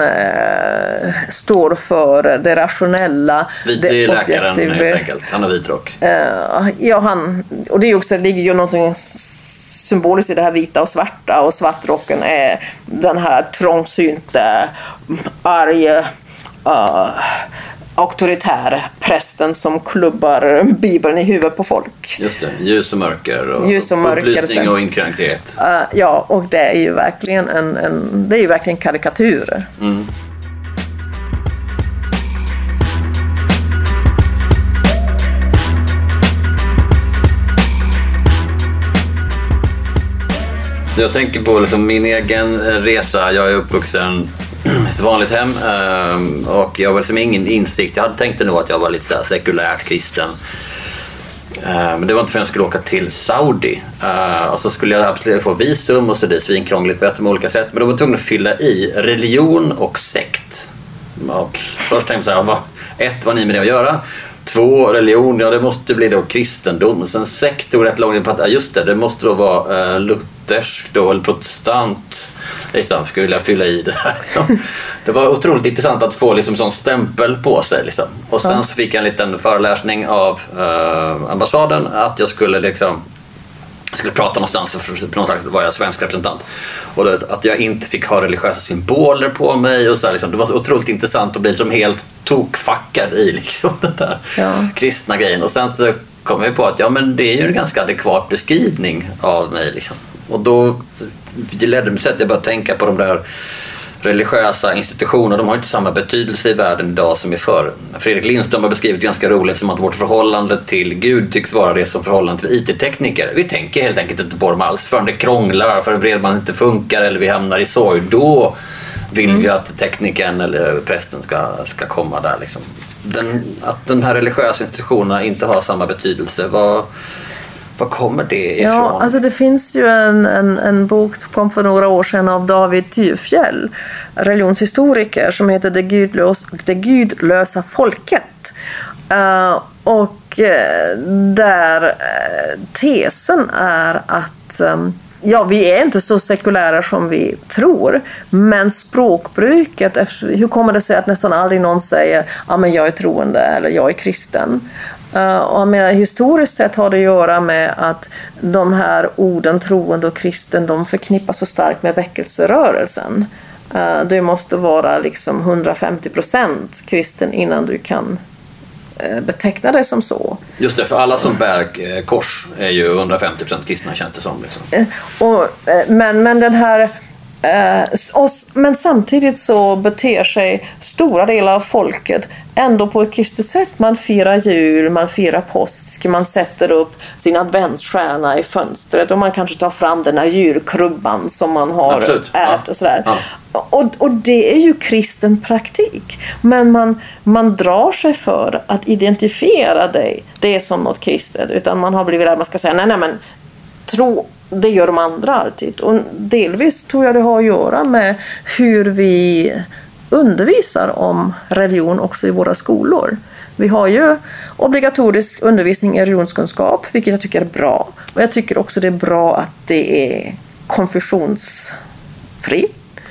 står för det rationella. Det är läkaren helt enkelt, han har vit rock. Ja, och det är också, det ligger ju någonting symboliskt i det här vita och svarta, och svartrocken är den här trångsynte, arg, auktoritär prästen som klubbar Bibeln i huvudet på folk. Just det, ljus och mörker och upplysning sen. Och inkränkthet. Ja, och det är ju verkligen det är ju verkligen karikatyrer. Mm. Jag tänker på liksom min egen resa. Jag är uppvuxen i ett vanligt hem och jag var liksom ingen insikt. Jag tänkte nog att jag var lite så här sekulärt kristen. Men det var inte förrän jag skulle åka till Saudi. Och så skulle jag få visum och så det är svinkrångligt på olika sätt. Men då var jag tvungen att fylla i religion och sekt. Och först tänkte jag så här, vad ni med det att göra? 2, religion, ja det måste bli då kristendom. Och sen sekt tog rätt långt på att just det måste då vara luthersk då, eller protestant. Liksom, skulle vilja fylla i det här. Det var otroligt intressant att få liksom sån stämpel på sig. Liksom. Och sen så fick jag en liten föreläsning av ambassaden att jag skulle prata någonstans för på något sätt var jag svensk representant. Och att jag inte fick ha religiösa symboler på mig. Och så här, liksom. Det var så otroligt intressant att bli som helt tokfackad i liksom, den där kristna grejen. Och sen så kom jag på att men det är ju en ganska adekvat beskrivning av mig. Liksom. Och då ledde mig så att jag började tänka på de där religiösa institutioner. De har inte samma betydelse i världen idag som i förr. Fredrik Lindström har beskrivit ganska roligt som att vårt förhållande till Gud tycks vara det som förhållande till IT-tekniker. Vi tänker helt enkelt inte på dem alls. Förrän det krånglar, förrän bredband inte funkar eller vi hamnar i sorg, då vill vi att teknikern eller prästen ska komma där. Liksom. Att den här religiösa institutionerna inte har samma betydelse. Vad kommer det ifrån? Ja, alltså det finns ju en bok som kom för några år sedan av David Tyrfjell, religionshistoriker, som heter Det gudlösa folket. Och där tesen är att vi är inte så sekulära som vi tror, men språkbruket, hur kommer det sig att nästan aldrig någon säger men jag är troende eller jag är kristen? Och jag menar, historiskt sett har det att göra med att de här orden troende och kristen, de förknippas så starkt med väckelserörelsen. Du måste vara liksom 150% kristen innan du kan beteckna det som så. Just det, för alla som bär kors är ju 150% kristna, känns det som. Liksom. Men den här men samtidigt så beter sig stora delar av folket ändå på ett kristet sätt. Man firar jul, man firar påsk, man sätter upp sin adventsstjärna i fönstret och man kanske tar fram den här julkrubban som man har ärvt och sådär. Ja. Och det är ju kristen praktik. Men man drar sig för att identifiera det som något kristet, utan man har blivit rädd, man ska säga nej men tro, det gör de andra alltid. Och delvis tror jag det har att göra med hur vi undervisar om religion också i våra skolor. Vi har ju obligatorisk undervisning i religionskunskap, vilket jag tycker är bra. Och jag tycker också det är bra att det är konfessionsfri.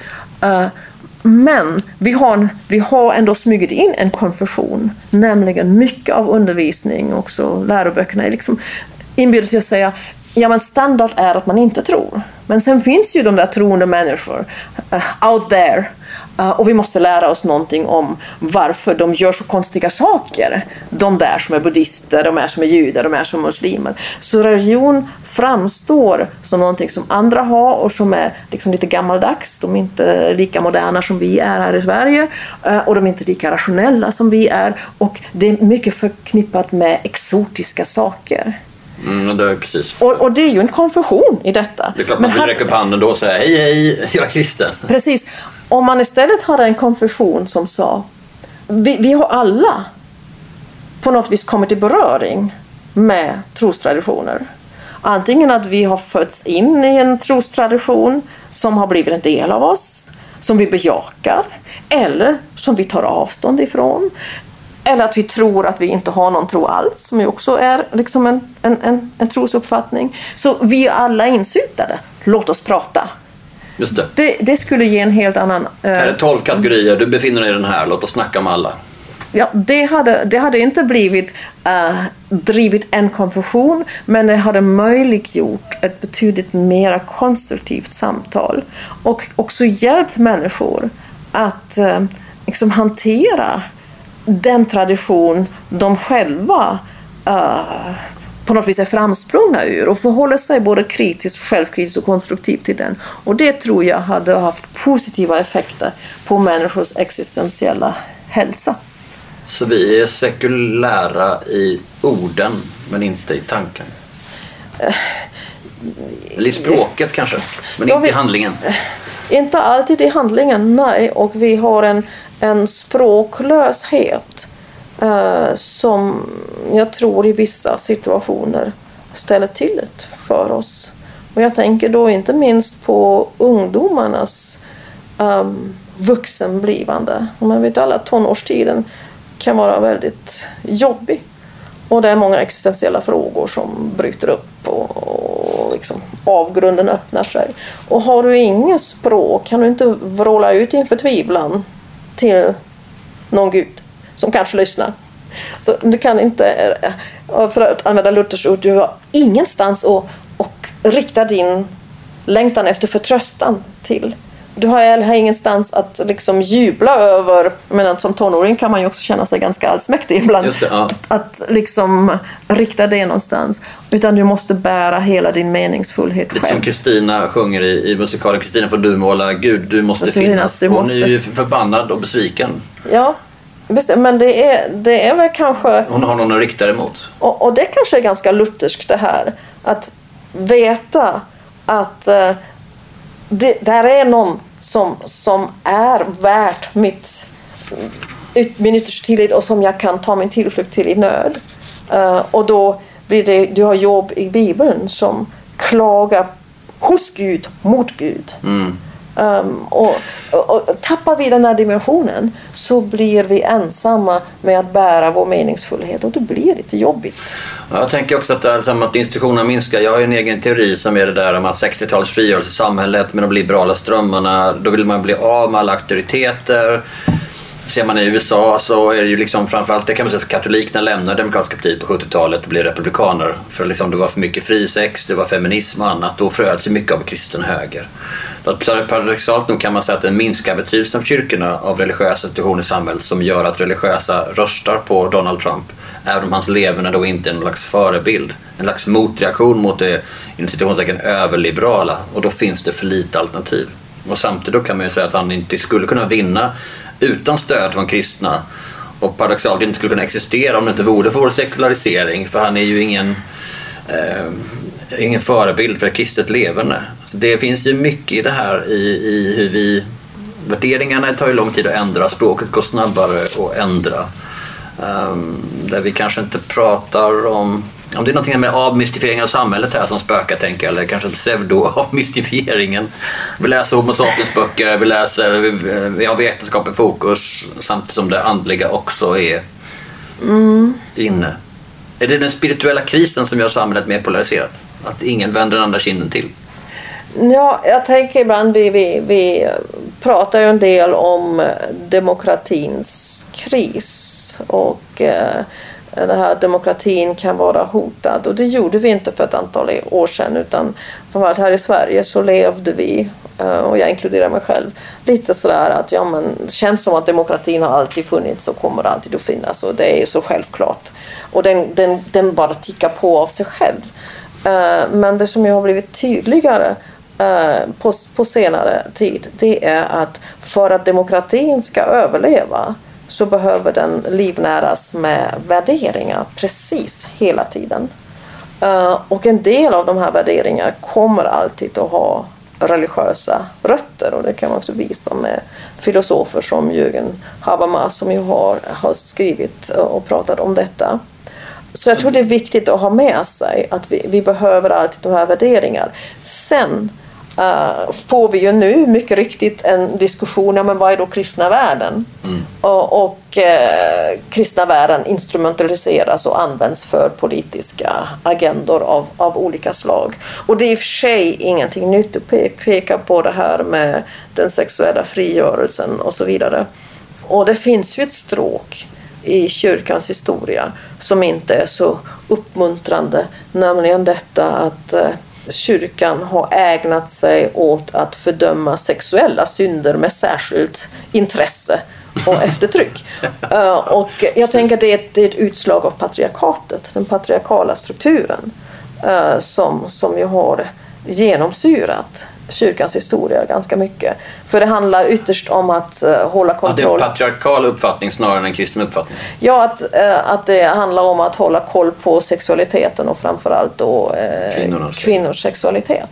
Men vi har ändå smugit in en konfession, nämligen mycket av undervisning, också läroböckerna är liksom inbjudet till att säga men standard är att man inte tror. Men sen finns ju de där troende människor out there. Och vi måste lära oss någonting om varför de gör så konstiga saker. De där som är buddister, de är som är judar, de är som muslimer. Så religion framstår som någonting som andra har och som är liksom lite gammaldags. De är inte lika moderna som vi är här i Sverige. Och de är inte lika rationella som vi är. Och det är mycket förknippat med exotiska saker. Det är precis. Och det är ju en konfession i detta. Det är klart man vill räcka upp handen då och säga hej, jag är kristen. Precis. Om man istället hade en konfession som sa vi har alla på något vis kommit i beröring med trostraditioner. Antingen att vi har fötts in i en trostradition som har blivit en del av oss, som vi bejakar, eller som vi tar avstånd ifrån. Eller att vi tror att vi inte har någon tro alls, som ju också är liksom en trosuppfattning. Så vi är alla insutade. Låt oss prata. Just det. Det skulle ge en helt annan... Här är 12 kategorier, du befinner dig i den här, låt oss snacka om alla. Ja, det hade inte blivit drivit en konfession, men det hade möjliggjort ett betydligt mer konstruktivt samtal. Och också hjälpt människor att liksom hantera den tradition de själva på något vis är framsprungna ur och förhåller sig både kritiskt, självkritiskt och konstruktivt till den. Och det tror jag hade haft positiva effekter på människors existentiella hälsa. Så vi är sekulära i orden men inte i tanken? Eller i språket kanske, men inte i handlingen? Inte alltid i handlingen, nej. Och vi har en språklöshet som jag tror i vissa situationer ställer till det för oss. Och jag tänker då inte minst på ungdomarnas vuxenblivande. Och man vet alla att tonårstiden kan vara väldigt jobbig. Och det är många existentiella frågor som bryter upp och liksom avgrunden öppnar sig. Och har du inget språk kan du inte vråla ut inför tvivlan till någon gud som kanske lyssnar. Så du kan inte, för att använda Luthers ord, du har ingenstans och rikta din längtan efter förtröstan till. Du har ingenstans att liksom jubla över, men som tonåring kan man ju också känna sig ganska allsmäktig ibland. Just det, ja. Att liksom rikta det någonstans. Utan du måste bära hela din meningsfullhet själv. Lite som Kristina sjunger i musikalen Kristina får du måla Gud, du måste finnas. Hon är ju förbannad och besviken. Ja, men det är väl kanske... Hon har någon att rikta emot. Och det kanske är ganska lutherskt det här. Att veta att där är någon som är värt min yttersta tillit och som jag kan ta min tillflykt till i nöd. Och då blir det, du har jobb i Bibeln som klagar hos Gud, mot Gud. Och tappar vi den här dimensionen så blir vi ensamma med att bära vår meningsfullhet och det blir lite jobbigt. Jag tänker också att institutionerna minskar. Jag har en egen teori som är det där om att 60-talets frigörelse i samhället med de liberala strömmarna, då vill man bli av med alla auktoriteter. Ser man i USA så är det ju liksom framförallt, det kan man säga, för katolikerna lämnar demokratiska partiet på 70-talet och blir republikaner. För liksom det var för mycket frisex, det var feminism och annat. Då fröds ju mycket av kristen höger. Paradoxalt nog kan man säga att den minskar betydelsen av kyrkorna av religiösa institutioner i samhället som gör att religiösa röstar på Donald Trump. Även om hans leverne då inte är en slags förebild. En slags motreaktion mot det institutionstecken överliberala. Och då finns det för lite alternativ. Och samtidigt kan man ju säga att han inte skulle kunna vinna utan stöd från kristna. Och paradoxalt inte skulle kunna existera om det inte vore för vår sekularisering. För han är ju ingen förebild för ett kristet leverne. Så det finns ju mycket i det här i hur vi... Värderingarna tar ju lång tid att ändra. Språket går snabbare att ändra. Där vi kanske inte pratar om det är någonting med avmystifiering av samhället här som spökar, tänker jag, eller kanske pseudo-avmystifieringen. Vi läser Homo sapiens-böcker, vi har vetenskap i fokus samtidigt som det andliga också är inne. Är det den spirituella krisen som gör samhället mer polariserat? Att ingen vänder den andra kinden till? Ja, jag tänker ibland vi pratar ju en del om demokratins kris och den här demokratin kan vara hotad. Och det gjorde vi inte för ett antal år sedan, utan framförallt här i Sverige så levde vi, och jag inkluderar mig själv, lite sådär att det känns som att demokratin har alltid funnits och kommer alltid att finnas, och det är ju så självklart. Och den bara tickar på av sig själv. Men det som har blivit tydligare på senare tid, det är att för att demokratin ska överleva så behöver den livnäras med värderingar precis hela tiden. Och en del av de här värderingarna kommer alltid att ha religiösa rötter, och det kan man också visa med filosofer som Jürgen Habermas som ju har skrivit och pratat om detta. Så jag tror det är viktigt att ha med sig att vi behöver alltid de här värderingar. Sen får vi ju nu mycket riktigt en diskussion om vad är då kristna värden. Och kristna värden instrumentaliseras och används för politiska agendor av olika slag. Och det är i och för sig ingenting nytt att peka på det här med den sexuella frigörelsen och så vidare. Och det finns ju ett stråk i kyrkans historia som inte är så uppmuntrande, nämligen detta att kyrkan har ägnat sig åt att fördöma sexuella synder med särskilt intresse och eftertryck. Och jag tänker att det är ett utslag av patriarkatet, den patriarkala strukturen som ju har genomsyrat kyrkans historia ganska mycket. För det handlar ytterst om att hålla kontroll. Att det är en patriarkal uppfattning snarare än en kristen uppfattning? Ja, att det handlar om att hålla koll på sexualiteten och framförallt då kvinnors sexualitet.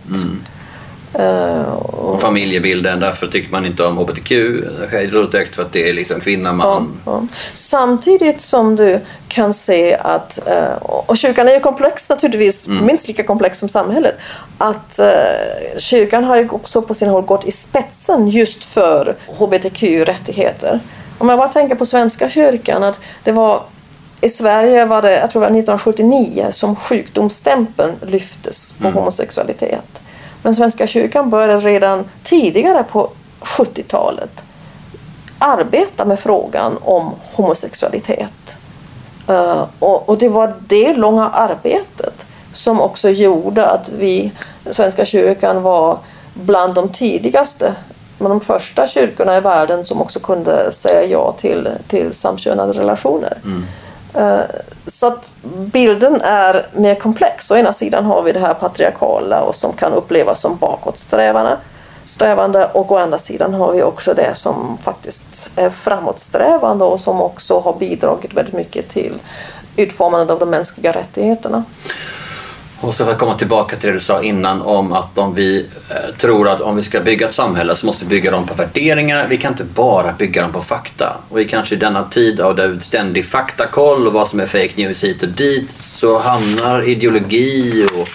Och familjebilden, därför tycker man inte om HBTQ direkt för att det är liksom kvinna, man. Ja. Samtidigt som du kan se att, och kyrkan är ju komplex naturligtvis, minst lika komplex som samhället, att kyrkan har ju också på sin håll gått i spetsen just för HBTQ-rättigheter. Om jag bara tänker på Svenska kyrkan, att det var i Sverige var det, jag tror det var 1979 som sjukdomsstämpeln lyftes på homosexualitet. Men Svenska kyrkan började redan tidigare på 70-talet arbeta med frågan om homosexualitet. Och det var det långa arbetet som också gjorde att Svenska kyrkan var bland de tidigaste, men de första kyrkorna i världen som också kunde säga ja till samkönade relationer. Så att bilden är mer komplex. Å ena sidan har vi det här patriarkala och som kan upplevas som bakåtsträvande, och å andra sidan har vi också det som faktiskt är framåtsträvande och som också har bidragit väldigt mycket till utformandet av de mänskliga rättigheterna. Och så för att komma tillbaka till det du sa innan om att om vi tror att om vi ska bygga ett samhälle så måste vi bygga dem på värderingar. Vi kan inte bara bygga dem på fakta. Och i kanske denna tid av ständig faktakoll och vad som är fake news hit och dit så hamnar ideologi och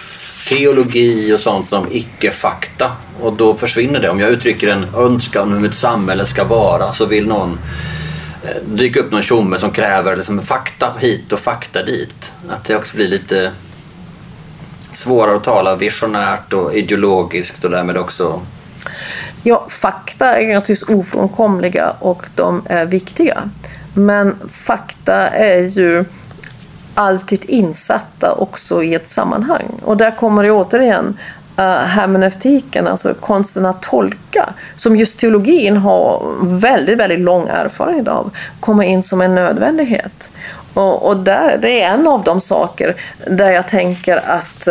teologi och sånt som icke-fakta. Och då försvinner det. Om jag uttrycker en önskan om hur ett samhälle ska vara, så vill någon dyka upp någon tjomme som kräver liksom fakta hit och fakta dit. Att det också blir lite svårare att tala visionärt och ideologiskt och därmed också... Ja, fakta är naturligtvis ofrånkomliga och de är viktiga. Men fakta är ju alltid insatta också i ett sammanhang. Och där kommer det återigen hermeneutiken, alltså konsten att tolka, som just teologin har väldigt, väldigt lång erfarenhet av, kommer in som en nödvändighet. Och där, det är en av de saker där jag tänker att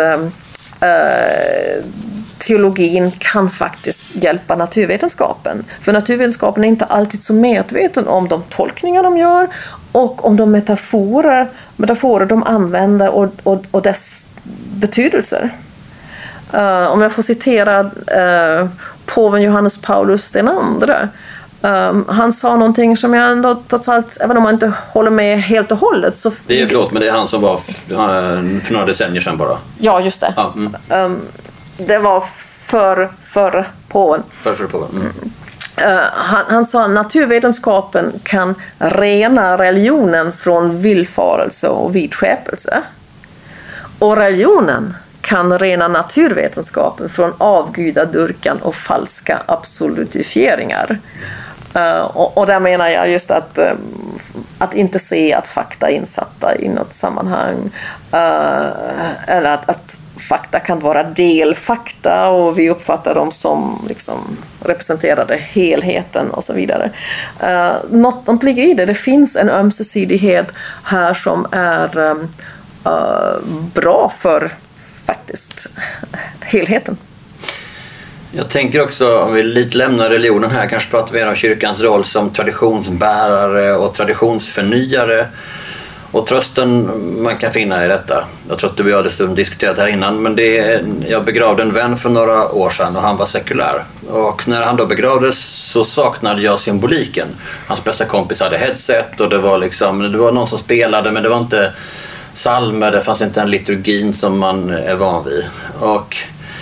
teologin kan faktiskt hjälpa naturvetenskapen. För naturvetenskapen är inte alltid så medveten om de tolkningar de gör och om de metaforer de använder och dess betydelser. Om jag får citera påven Johannes Paulus den andre. Han sa någonting som jag ändå trots allt, även om man inte håller med helt och hållet. Så det är han som var för några decennier sedan bara. Ja, just det. Ja, det var för påven. För påven. Han sa att naturvetenskapen kan rena religionen från villfarelse och vidskepelse. Och religionen kan rena naturvetenskapen från avgudadyrkan och falska absolutifieringar. Och där menar jag just att inte se att fakta är insatta i något sammanhang, eller att fakta kan vara delfakta och vi uppfattar dem som liksom representerade helheten och så vidare. Något ligger i det. Det finns en ömsesidighet här som är bra för faktiskt helheten. Jag tänker också, om vi lite lämnar religionen här, kanske pratar mer om kyrkans roll som traditionsbärare och traditionsförnyare. Och trösten man kan finna i detta. Jag tror att du och jag hade diskuterat här innan, men jag begravde en vän för några år sedan och han var sekulär. Och när han då begravdes så saknade jag symboliken. Hans bästa kompis hade headset och det var någon som spelade, men det var inte psalmer, det fanns inte en liturgin som man är van vid. Och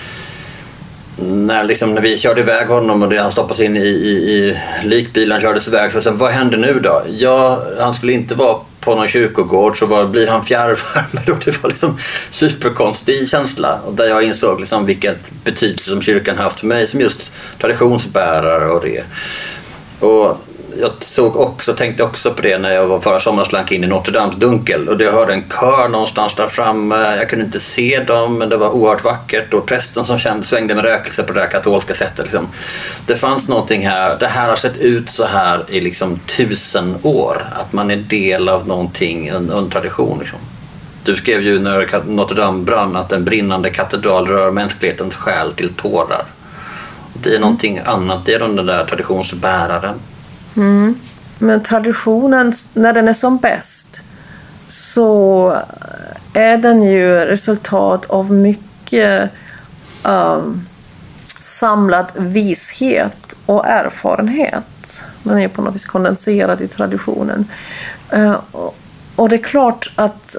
när vi körde iväg honom och han stoppades in i likbilen, kördes iväg, så vad händer nu då? Han skulle inte vara på någon kyrkogård, så blir han fjärrvärme då? Det var liksom superkonstig känsla, och där jag insåg liksom vilket betydelse som kyrkan haft för mig som just traditionsbärare och det. Och jag tänkte också på det när jag var förra sommaren, slank in i Notre Dames dunkel och jag hörde en kör någonstans där framme. Jag kunde inte se dem, men det var oerhört vackert, och prästen som svängde med rökelse på det där katolska sättet. Liksom. Det fanns någonting här. Det här har sett ut så här i 1000 år. Att man är del av någonting, en tradition. Liksom. Du skrev ju när Notre Dame brann att en brinnande katedral rör mänsklighetens själ till tårar. Det är någonting annat. Det är den där traditionsbäraren. Mm. Men traditionen, när den är som bäst, så är den ju resultat av mycket samlad vishet och erfarenhet. Den är på något vis kondenserad i traditionen. Och det är klart att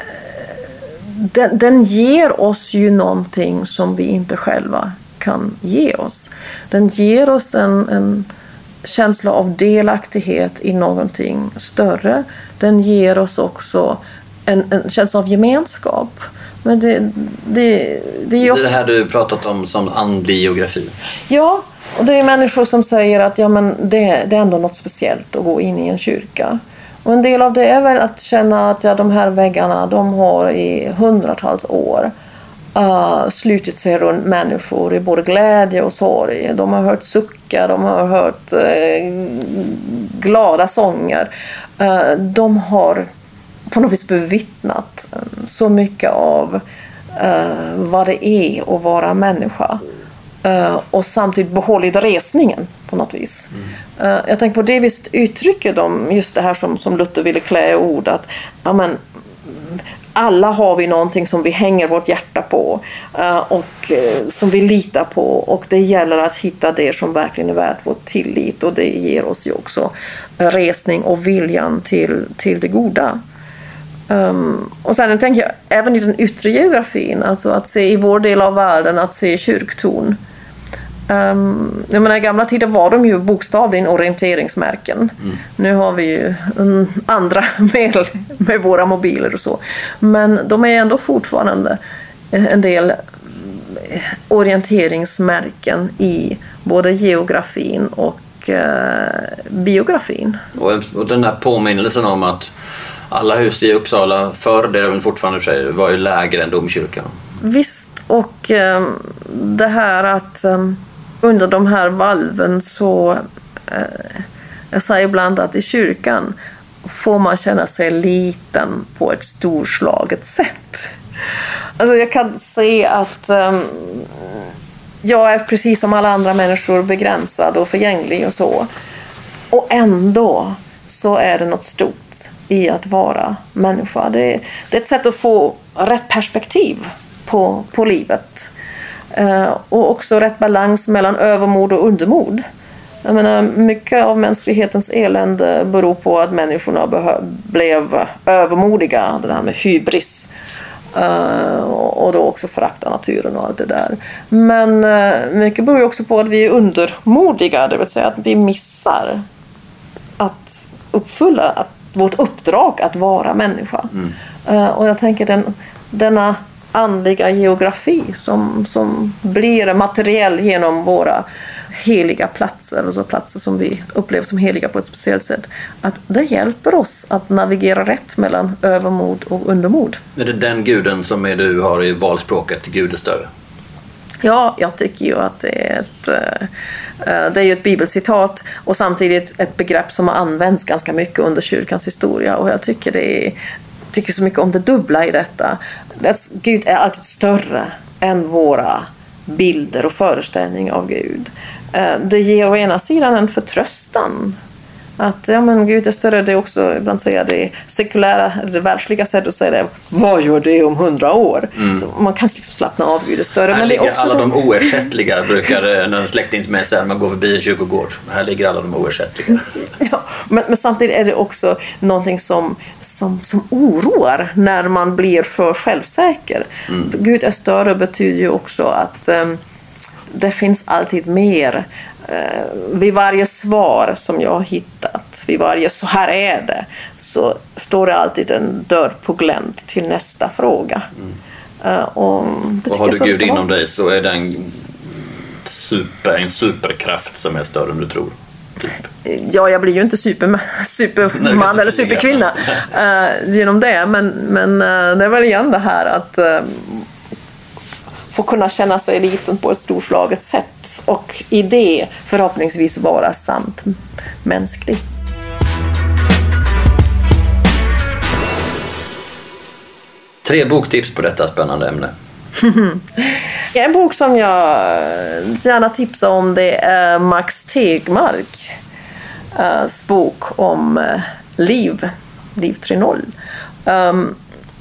den ger oss ju någonting som vi inte själva kan ge oss. Den ger oss en känsla av delaktighet i någonting större. Den ger oss också en känsla av gemenskap. Men det är ofta... Det här du pratat om som andlig geografi. Ja, och det är människor som säger att det är ändå något speciellt att gå in i en kyrka. Och en del av det är väl att känna att de här väggarna, de har i hundratals år slutit sig runt människor i både glädje och sorg. De har hört suckar, de har hört glada sånger. De har på något vis bevittnat så mycket av vad det är att vara människa. Och samtidigt behållit resningen på något vis. Jag tänker på det visst uttrycker de just det här som Luther ville klä i ord, att alla har vi någonting som vi hänger vårt hjärta på och som vi litar på, och det gäller att hitta det som verkligen är värt vår tillit, och det ger oss ju också resning och viljan till det goda. Och sen tänker jag även i den yttre geografin, alltså att se i vår del av världen, att se kyrktorn. Jag menar, i gamla tider var de ju bokstavligen orienteringsmärken. Nu har vi ju andra medel med våra mobiler och så. Men de är ändå fortfarande en del orienteringsmärken i både geografin och biografin. Och den där påminnelsen om att alla hus i Uppsala förr, det är väl fortfarande säger, var ju lägre än domkyrkan. Visst, och det här att under de här valven så jag säger ibland att i kyrkan får man känna sig liten på ett storslaget sätt. Alltså jag kan se att jag är precis som alla andra människor begränsad och förgänglig och så. Och ändå så är det något stort i att vara människa. Det är ett sätt att få rätt perspektiv på livet. Och också rätt balans mellan övermod och undermod. Jag menar, mycket av mänsklighetens elände beror på att människorna blev övermodiga. Det här med hybris. Och då också förakta naturen och allt det där. Men mycket beror också på att vi är undermodiga. Det vill säga att vi missar att uppfylla vårt uppdrag att vara människa. Och jag tänker denna andliga geografi som blir materiell genom våra heliga platser, alltså platser som vi upplever som heliga på ett speciellt sätt, att det hjälper oss att navigera rätt mellan övermod och undermod. Är det den guden som du har i valspråket, Gud är större? Ja, jag tycker ju att det är ju ett bibelcitat och samtidigt ett begrepp som har använts ganska mycket under kyrkans historia, och jag tycker så mycket om det dubbla i detta. Gud är alltid större än våra bilder och föreställningar av Gud. Det ger å ena sidan en förtröstan att Gud är större. Det är också, ibland säger det sekulära, det världsliga sättet att säga det, vad gör det om 100 år? Så man kan liksom slappna av, Gud är större. Här men ligger det är också alla de oersättliga, brukar när en släkting med sig, man går förbi en kyrkogård. Här ligger alla de oersättliga. Ja, men samtidigt är det också någonting som oroar när man blir för självsäker. Gud är större betyder ju också att det finns alltid mer. Vid varje svar som jag har hittat, vid varje så här är det, så står det alltid en dörr på glänt till nästa fråga. Och har du Gud inom dig så är det en superkraft som är större än du tror. Typ. Ja, jag blir ju inte superman eller superkvinna genom det, men det är väl igen det här att få kunna känna sig liten på ett storslaget sätt och i det förhoppningsvis vara sant mänsklig. Tre boktips på detta spännande ämne. En bok som jag gärna tipsar om, det är Max Tegmarks bok om Liv 3.0.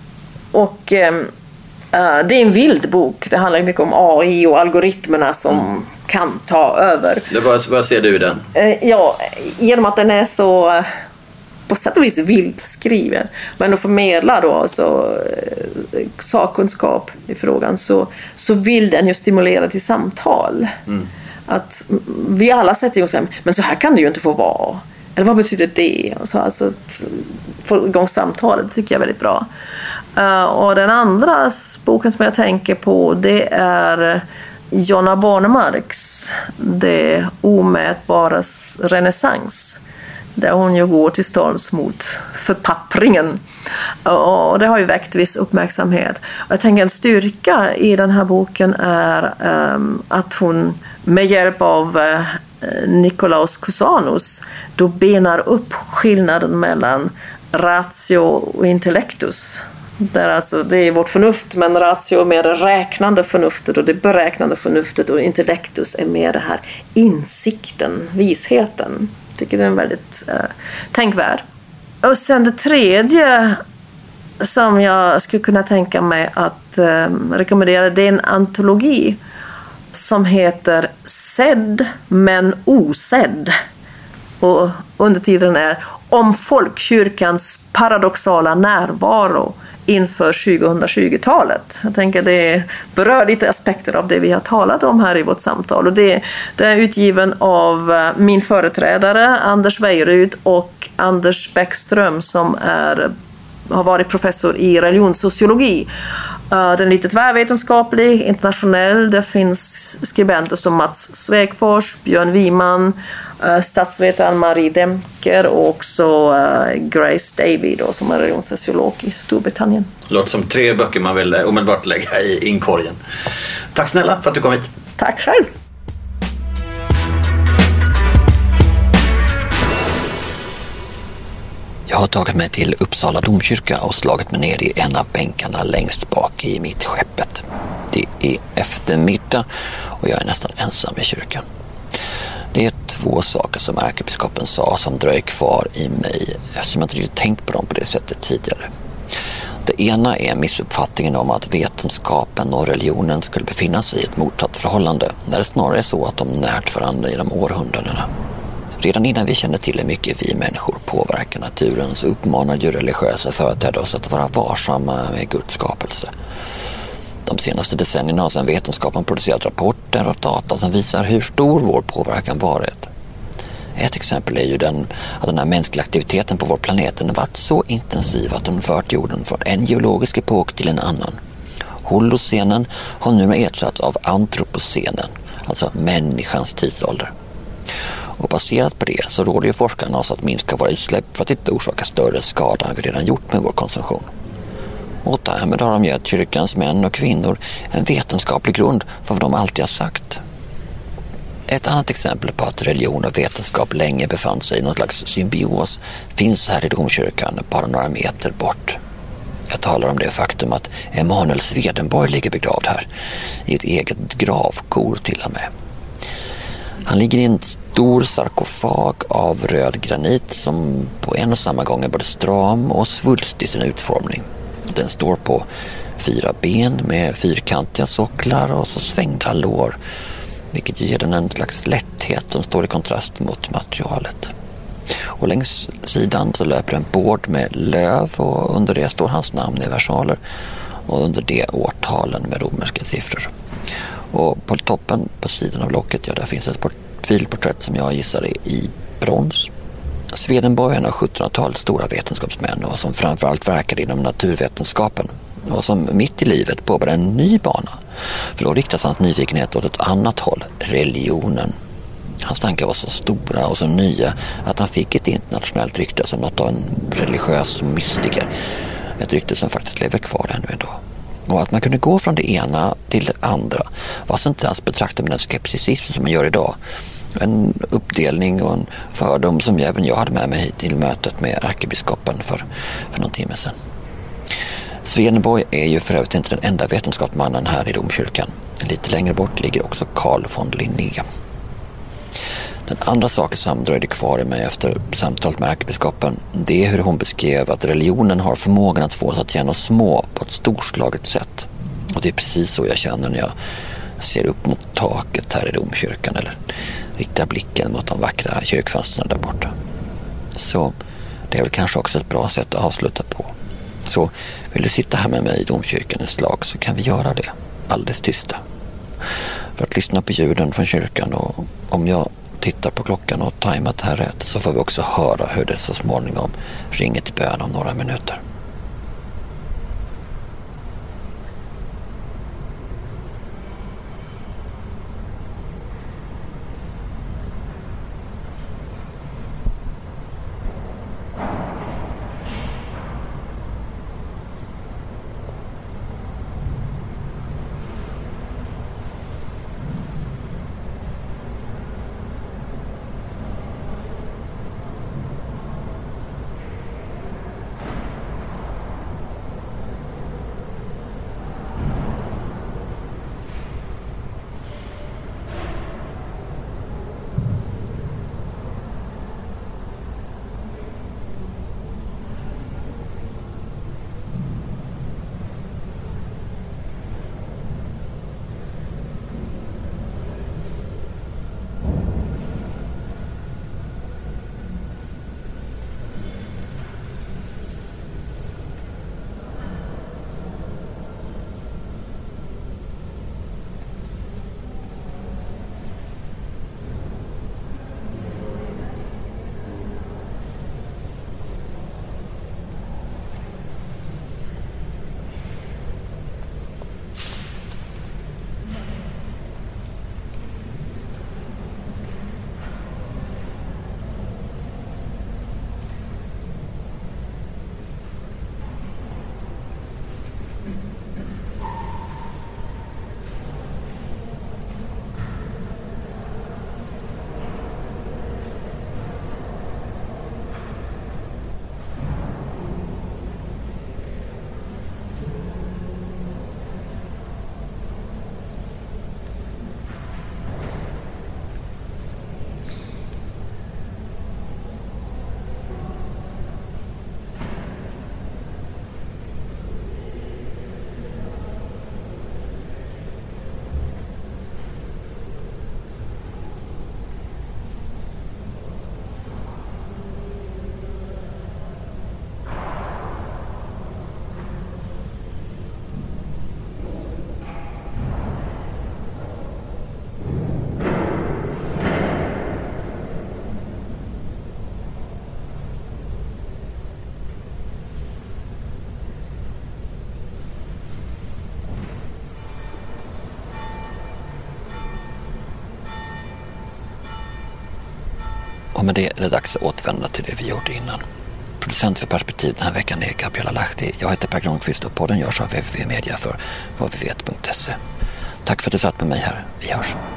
Det är en vild bok. Det handlar mycket om AI och algoritmerna som kan ta över. Vad ser du i den? Ja, genom att den är så på sätt och vis vilt skriven, men att förmedla då alltså sakkunskap i frågan, så vill den ju stimulera till samtal. Att vi alla sätter ju och säger, men så här kan det ju inte få vara. Eller vad betyder det? Och så, alltså att få igång samtalet, det tycker jag är väldigt bra. Och den andra boken som jag tänker på, det är Jonna Bornemarks Det omätbaras renässans, där hon ju går till storms mot förpappringen. Och det har ju väckt viss uppmärksamhet. Och jag tänker en styrka i den här boken är att hon med hjälp av Nikolaos Cusanus då benar upp skillnaden mellan ratio och intellectus. Där alltså det är vårt förnuft, men ratio är mer det räknande förnuftet och det beräknande förnuftet, och intellectus är mer det här insikten, visheten. Jag tycker det är en väldigt tänkvärd. Och sen det tredje som jag skulle kunna tänka mig att rekommendera, det är en antologi som heter Sedd men osedd. Och undertiteln är om folkkyrkans paradoxala närvaro inför 2020-talet. Jag tänker det berör lite aspekter av det vi har talat om här i vårt samtal. Och det är utgiven av min företrädare Anders Weirud och Anders Bäckström som har varit professor i religionssociologi. Den är lite tvärvetenskaplig, internationell. Det finns skribenter som Mats Svegfors, Björn Wiman, statsvetaren Marie Demker och också Grace Davey då, som är religionssociolog i Storbritannien. Det låter som 3 böcker man vill omedelbart lägga i inkorgen. Tack snälla för att du kom hit. Tack själv. Jag har tagit mig till Uppsala domkyrka och slagit mig ner i en av bänkarna längst bak i mittskeppet. Det är eftermiddag och jag är nästan ensam i kyrkan. Det är 2 saker som ärkebiskopen sa som dröjer kvar i mig eftersom jag inte riktigt tänkt på dem på det sättet tidigare. Det ena är missuppfattningen om att vetenskapen och religionen skulle befinna sig i ett motsatt förhållande när det snarare är så att de närt varandra i de århundradena. Redan innan vi känner till hur mycket vi människor påverkar naturen så uppmanar ju religiösa företrädare oss att vara varsamma med Guds skapelse. De senaste decennierna har sedan vetenskapen producerat rapporter och data som visar hur stor vår påverkan varit. Ett exempel är ju att den här mänskliga aktiviteten på vår planet har varit så intensiv att den fört jorden från en geologisk epok till en annan. Holocenen har numera ersatts av antropocenen, alltså människans tidsålder. Och baserat på det så råder ju forskarna oss att minska våra utsläpp för att inte orsaka större skada än vi redan gjort med vår konsumtion. Och därmed har de gett kyrkans män och kvinnor en vetenskaplig grund för vad de alltid har sagt. Ett annat exempel på att religion och vetenskap länge befann sig i någon slags symbios finns här i domkyrkan bara några meter bort. Jag talar om det faktum att Emanuel Swedenborg ligger begravd här i ett eget gravkor till och med. Han ligger i en stor sarkofag av röd granit som på en och samma gång är både stram och svulst i sin utformning. Den står på 4 ben med fyrkantiga socklar och så svängda lår, vilket ger den en slags lätthet som står i kontrast mot materialet. Och längs sidan så löper en bord med löv och under det står hans namn i versaler och under det årtalen med romerska siffror. Och på toppen på sidan av locket, där finns ett profilporträtt som jag gissar är i brons. Swedenborg är en av 1700-talets stora vetenskapsmän och som framförallt verkade inom naturvetenskapen och som mitt i livet påbörjade en ny bana. För då riktas hans nyfikenhet åt ett annat håll, religionen. Hans tankar var så stora och så nya att han fick ett internationellt rykte som något av en religiös mystiker. Ett rykte som faktiskt lever kvar ännu idag. Och att man kunde gå från det ena till det andra var så inte alls betraktat med den skepticism som man gör idag. En uppdelning och en fördom som även jag hade med mig till mötet med ärkebiskopen för någon timme sedan. Swedenborg är ju för övrigt inte den enda vetenskapsmannen här i domkyrkan. Lite längre bort ligger också Carl von Linné. Den andra saken som dröjde kvar i mig efter samtalet med ärkebiskopen, det är hur hon beskrev att religionen har förmågan att få oss att känna oss små på ett storslaget sätt. Och det är precis så jag känner när jag ser upp mot taket här i domkyrkan eller riktar blicken mot de vackra kyrkfönsterna där borta. Så det är väl kanske också ett bra sätt att avsluta på. Så vill du sitta här med mig i domkyrkan ett slag så kan vi göra det alldeles tysta. För att lyssna på ljuden från kyrkan och om jag tittar på klockan och tajmat här rätt så får vi också höra hur det så småningom ringer till bön om några minuter. Och med det är det dags att återvända till det vi gjorde innan. Producent för Perspektiv den här veckan är Gabriella Lahti. Jag heter Per Granqvist och podden görs av www.media för vadvivet.se. Tack för att du satt med mig här. Vi hörs.